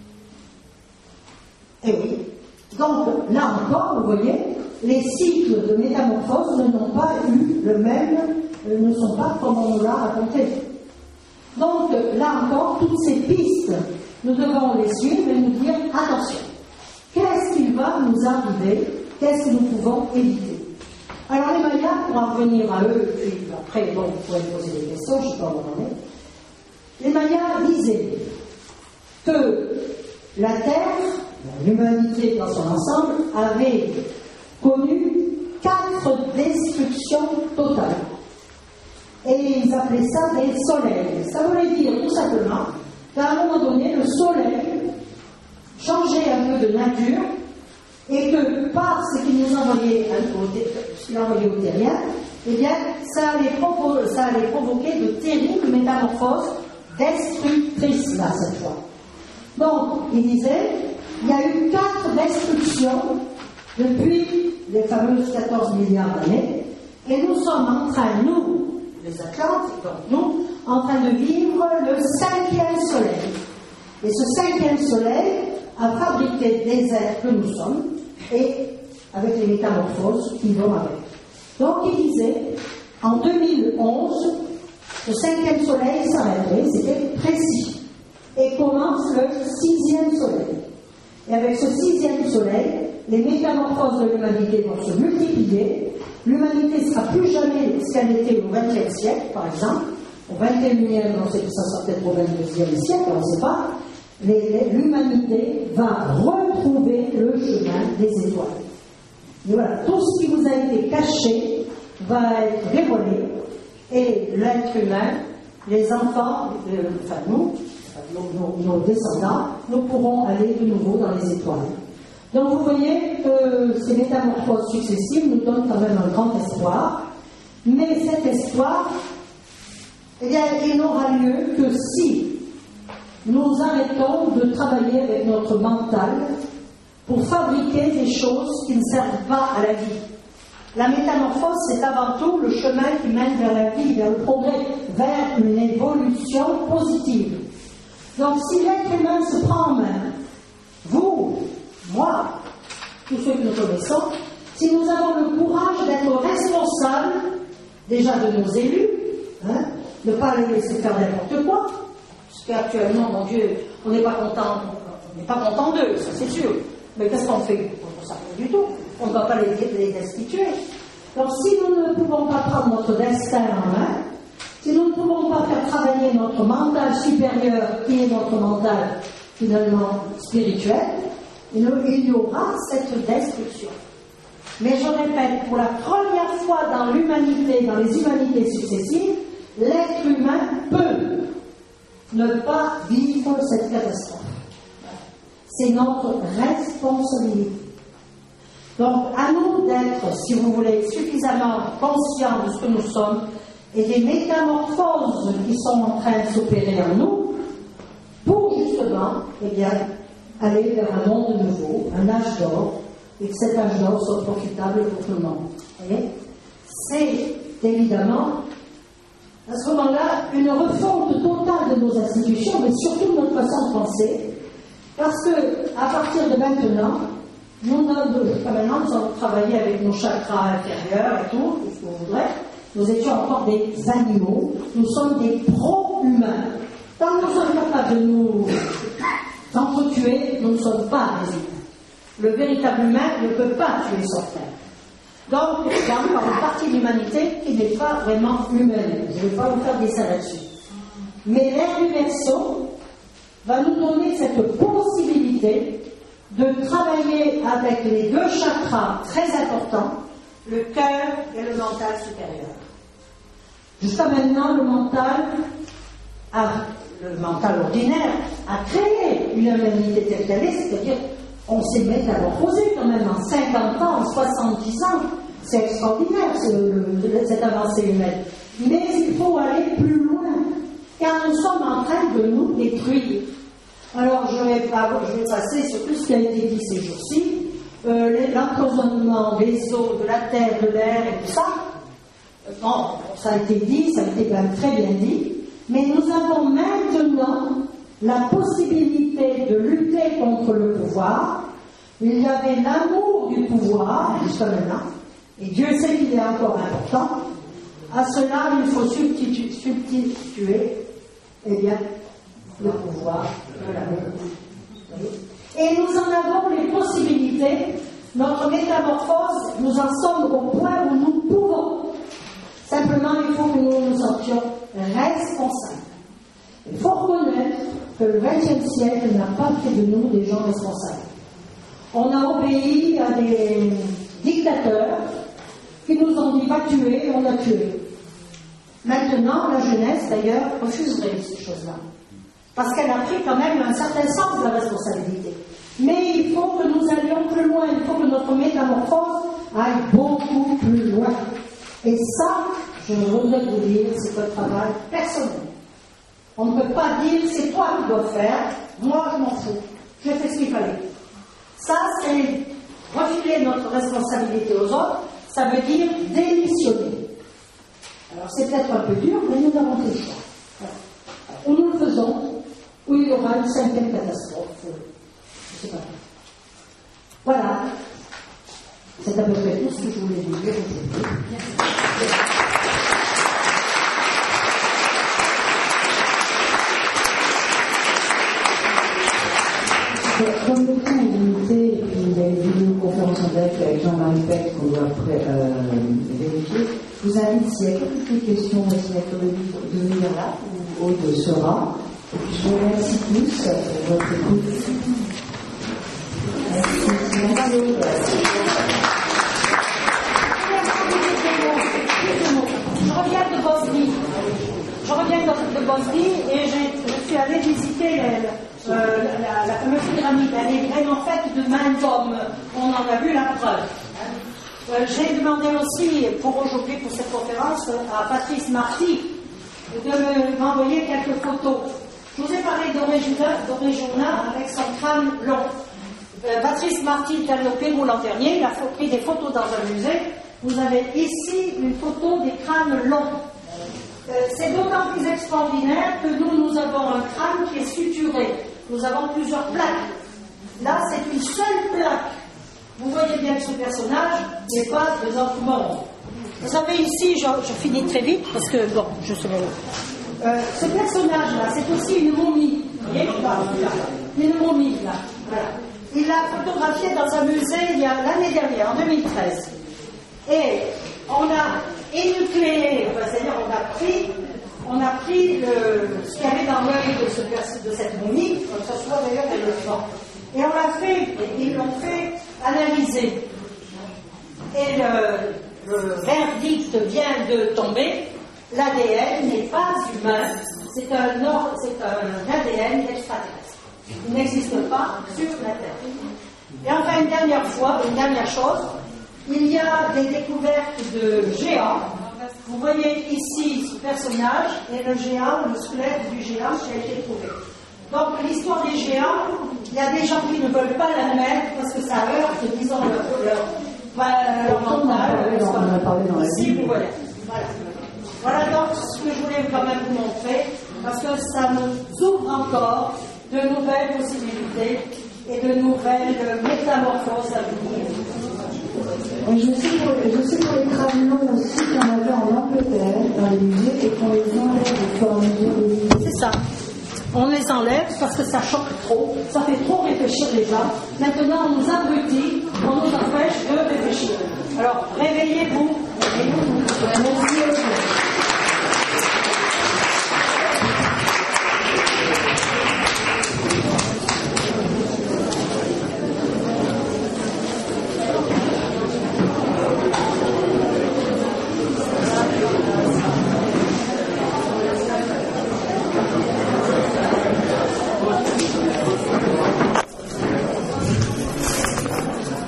Eh oui. Donc, là encore, vous voyez, les cycles de métamorphose n'ont pas eu le même, euh, ne sont pas comme on l'a raconté. Donc, là encore, toutes ces pistes, nous devons les suivre et nous dire, attention, qu'est-ce qui va nous arriver? Qu'est-ce que nous pouvons éviter? Alors, les Mayas, pour en revenir à eux, puis après, bon, vous pouvez poser des questions, je ne sais pas où on en est. Les Mayas disaient que la Terre, l'humanité dans son ensemble, avait connu quatre destructions totales. Et ils appelaient ça des soleils. Ça voulait dire tout simplement qu'à un moment donné, le soleil changeait un peu de nature et que par ce qu'il nous envoyait, ce qu'il envoyait au terrien, eh bien, ça allait, provo- ça allait provoquer de terribles métamorphoses destructrices, là, cette fois. Donc, il disait, il y a eu quatre destructions depuis les fameuses quatorze milliards d'années, et nous sommes en train, nous, les Atlantes, donc nous, en train de vivre le cinquième soleil. Et ce cinquième soleil a fabriqué des êtres que nous sommes, et avec les métamorphoses qui vont avec. Donc il disait, en deux mille onze, le cinquième soleil s'arrêtait, c'était précis, et commence le sixième soleil. Et avec ce sixième soleil, les métamorphoses de l'humanité vont se multiplier. L'humanité ne sera plus jamais ce qu'elle était au vingtième siècle, par exemple. Au vingt et unième, on sait que ça sera peut-être au vingt-deuxième siècle, on ne sait pas. Les, les, l'humanité va retrouver le chemin des étoiles. Et voilà, tout ce qui vous a été caché va être dévoilé. Et l'être humain, les enfants, euh, enfin nous, nos, nos, nos descendants, nous pourrons aller de nouveau dans les étoiles. Donc vous voyez que ces métamorphoses successives nous donnent quand même un grand espoir, mais cet espoir, eh bien, il n'aura lieu que si nous arrêtons de travailler avec notre mental pour fabriquer des choses qui ne servent pas à la vie. La métamorphose, c'est avant tout le chemin qui mène vers la vie, vers le progrès, vers une évolution positive. Donc si l'être humain se prend en main, vous, moi, tous ceux que nous connaissons, si nous avons le courage d'être responsables, déjà de nos élus, hein, ne pas les laisser faire n'importe quoi, parce qu'actuellement, mon Dieu, on n'est pas content, on n'est pas content d'eux, ça c'est sûr. Mais qu'est-ce qu'on fait? On ne sait pas du tout. On ne va pas les, les destituer. Donc si nous ne pouvons pas prendre notre destin en main, si nous ne pouvons pas faire travailler notre mental supérieur, qui est notre mental finalement spirituel, il y aura cette destruction. Mais je répète, pour la première fois dans l'humanité, dans les humanités successives, l'être humain peut ne pas vivre cette catastrophe. C'est notre responsabilité. Donc, à nous d'être, si vous voulez, suffisamment conscients de ce que nous sommes et des métamorphoses qui sont en train de s'opérer en nous, pour justement, eh bien, aller vers un monde nouveau, un âge d'or, et que cet âge d'or soit profitable pour tout le monde. Vous voyez ? C'est évidemment, à ce moment-là, une refonte totale de nos institutions, mais surtout de notre façon de penser, parce que, à partir de maintenant, Nous, maintenant, nous avons travaillé avec nos chakras inférieurs et tout, tout ce que vous voudrez. Nous étions encore des animaux. Nous sommes des pro-humains. Tant que nous sommes capables de nous entretuer, nous ne sommes pas des humains. Le véritable humain ne peut pas tuer son frère. Donc, il y a encore une partie de l'humanité qui n'est pas vraiment humaine. Je ne vais pas vous faire des ça là-dessus. Mais l'ère du Verseau va nous donner cette possibilité de travailler avec les deux chakras très importants, le cœur et le mental supérieur. Jusqu'à maintenant, le mental, a, le mental ordinaire, a créé une humanité telle qu'elle est, c'est-à-dire on s'est métamorphosé quand même en cinquante ans, en soixante-dix ans. C'est extraordinaire ce, le, cette avancée humaine. Mais il faut aller plus loin, car nous sommes en train de nous détruire. Alors, je vais, je vais passer sur tout ce qui a été dit ces jours-ci, euh, l'empoisonnement des eaux, de la terre, de l'air et tout ça. Bon, ça a été dit, ça a été quand même très bien dit, mais nous avons maintenant la possibilité de lutter contre le pouvoir. Il y avait l'amour du pouvoir, jusqu'à maintenant, et Dieu sait qu'il est encore important. À cela, il faut substituer, substituer eh bien, le pouvoir de l'amour. Et nous en avons les possibilités. Notre métamorphose, nous en sommes au point où nous pouvons. Simplement, il faut que nous nous sentions responsables. Il faut reconnaître que le vingtième siècle n'a pas fait de nous des gens responsables. On a obéi à des dictateurs qui nous ont dit va tuer, et on a tué. Maintenant, la jeunesse, d'ailleurs, refuserait ces choses-là. Parce qu'elle a pris quand même un certain sens de la responsabilité. Mais il faut que nous allions plus loin, il faut que notre métamorphose aille beaucoup plus loin. Et ça, je voudrais vous dire, c'est un travail personnel. On ne peut pas dire c'est toi qui dois faire, moi je m'en fous, j'ai fait ce qu'il fallait. Ça, c'est refiler notre responsabilité aux autres, ça veut dire démissionner. Alors c'est peut-être un peu dur, mais nous avons fait le choix. Voilà. Ou nous le faisons, ou il y aura une cinquième catastrophe. Je ne sais pas. Voilà. C'est à peu près tout ce que je voulais vous dire aujourd'hui. Comme le temps est limité, et puis il y a une vidéoconférence en direct avec Jean-Marie Peck qu'on doit après euh, vérifier, je vous invite, s'il y a quelques questions au signature de livre, de venir là, ou Aude sera. Et puis je vous remercie tous pour votre écoute. Merci. Je reviens de Bosnie. Je reviens de, de Bosnie et je suis allée visiter le, euh, la, la fameuse pyramide. Elle est vraiment faite de main d'homme. On en a vu la preuve. Euh, J'ai demandé aussi, pour aujourd'hui, pour cette conférence, à Patrice Marty de m'envoyer quelques photos. Je vous ai parlé d'Orejuna avec son crâne long. Euh, Patrice Marty est allé au Pérou l'an dernier, il a pris des photos dans un musée. Vous avez ici une photo des crânes longs. Euh, c'est d'autant plus extraordinaire que nous, nous avons un crâne qui est suturé. Nous avons plusieurs plaques. Là, c'est une seule plaque. Vous voyez bien que ce personnage n'est pas de notre monde. Vous savez, ici, je, je finis très vite parce que, bon, je serai là. Euh, ce personnage-là, c'est aussi une momie. Vous voyez, là, là, une momie, là. Voilà. Il l'a photographié dans un musée il y a l'année dernière, en deux mille treize. Et on a énucléé, c'est-à-dire on a pris, on a pris le, ce qu'il y avait dans l'œil de, ce, de cette momie, que ce soit d'ailleurs le sang. Et on l'a fait, ils l'ont fait analyser. Et le, le verdict vient de tomber, l'A D N n'est pas humain, c'est un, c'est un A D N extraterrestre. Il n'existe pas sur la Terre. Et enfin, une dernière fois, une dernière chose, il y a des découvertes de géants. Vous voyez ici ce personnage et le géant, le squelette du géant qui a été trouvé. Donc l'histoire des géants, il y a des gens qui ne veulent pas la mettre parce que ça heurte, disons, leur, leur, leur mental. On a parlé dans la Si vous voulez. Voilà. Voilà donc ce que je voulais quand même vous montrer, parce que ça nous ouvre encore de nouvelles possibilités et de nouvelles métamorphoses à venir. Et je sais pour, je sais pour les cramelons aussi qu'on avait en Angleterre, dans les musées, et qu'on les enlève au fur et à mesure des livres. C'est ça. On les enlève parce que ça choque trop, ça fait trop réfléchir les gens. Maintenant, on nous abrutit, on nous empêche de réfléchir. Alors, réveillez-vous. Réveillez-vous. Merci.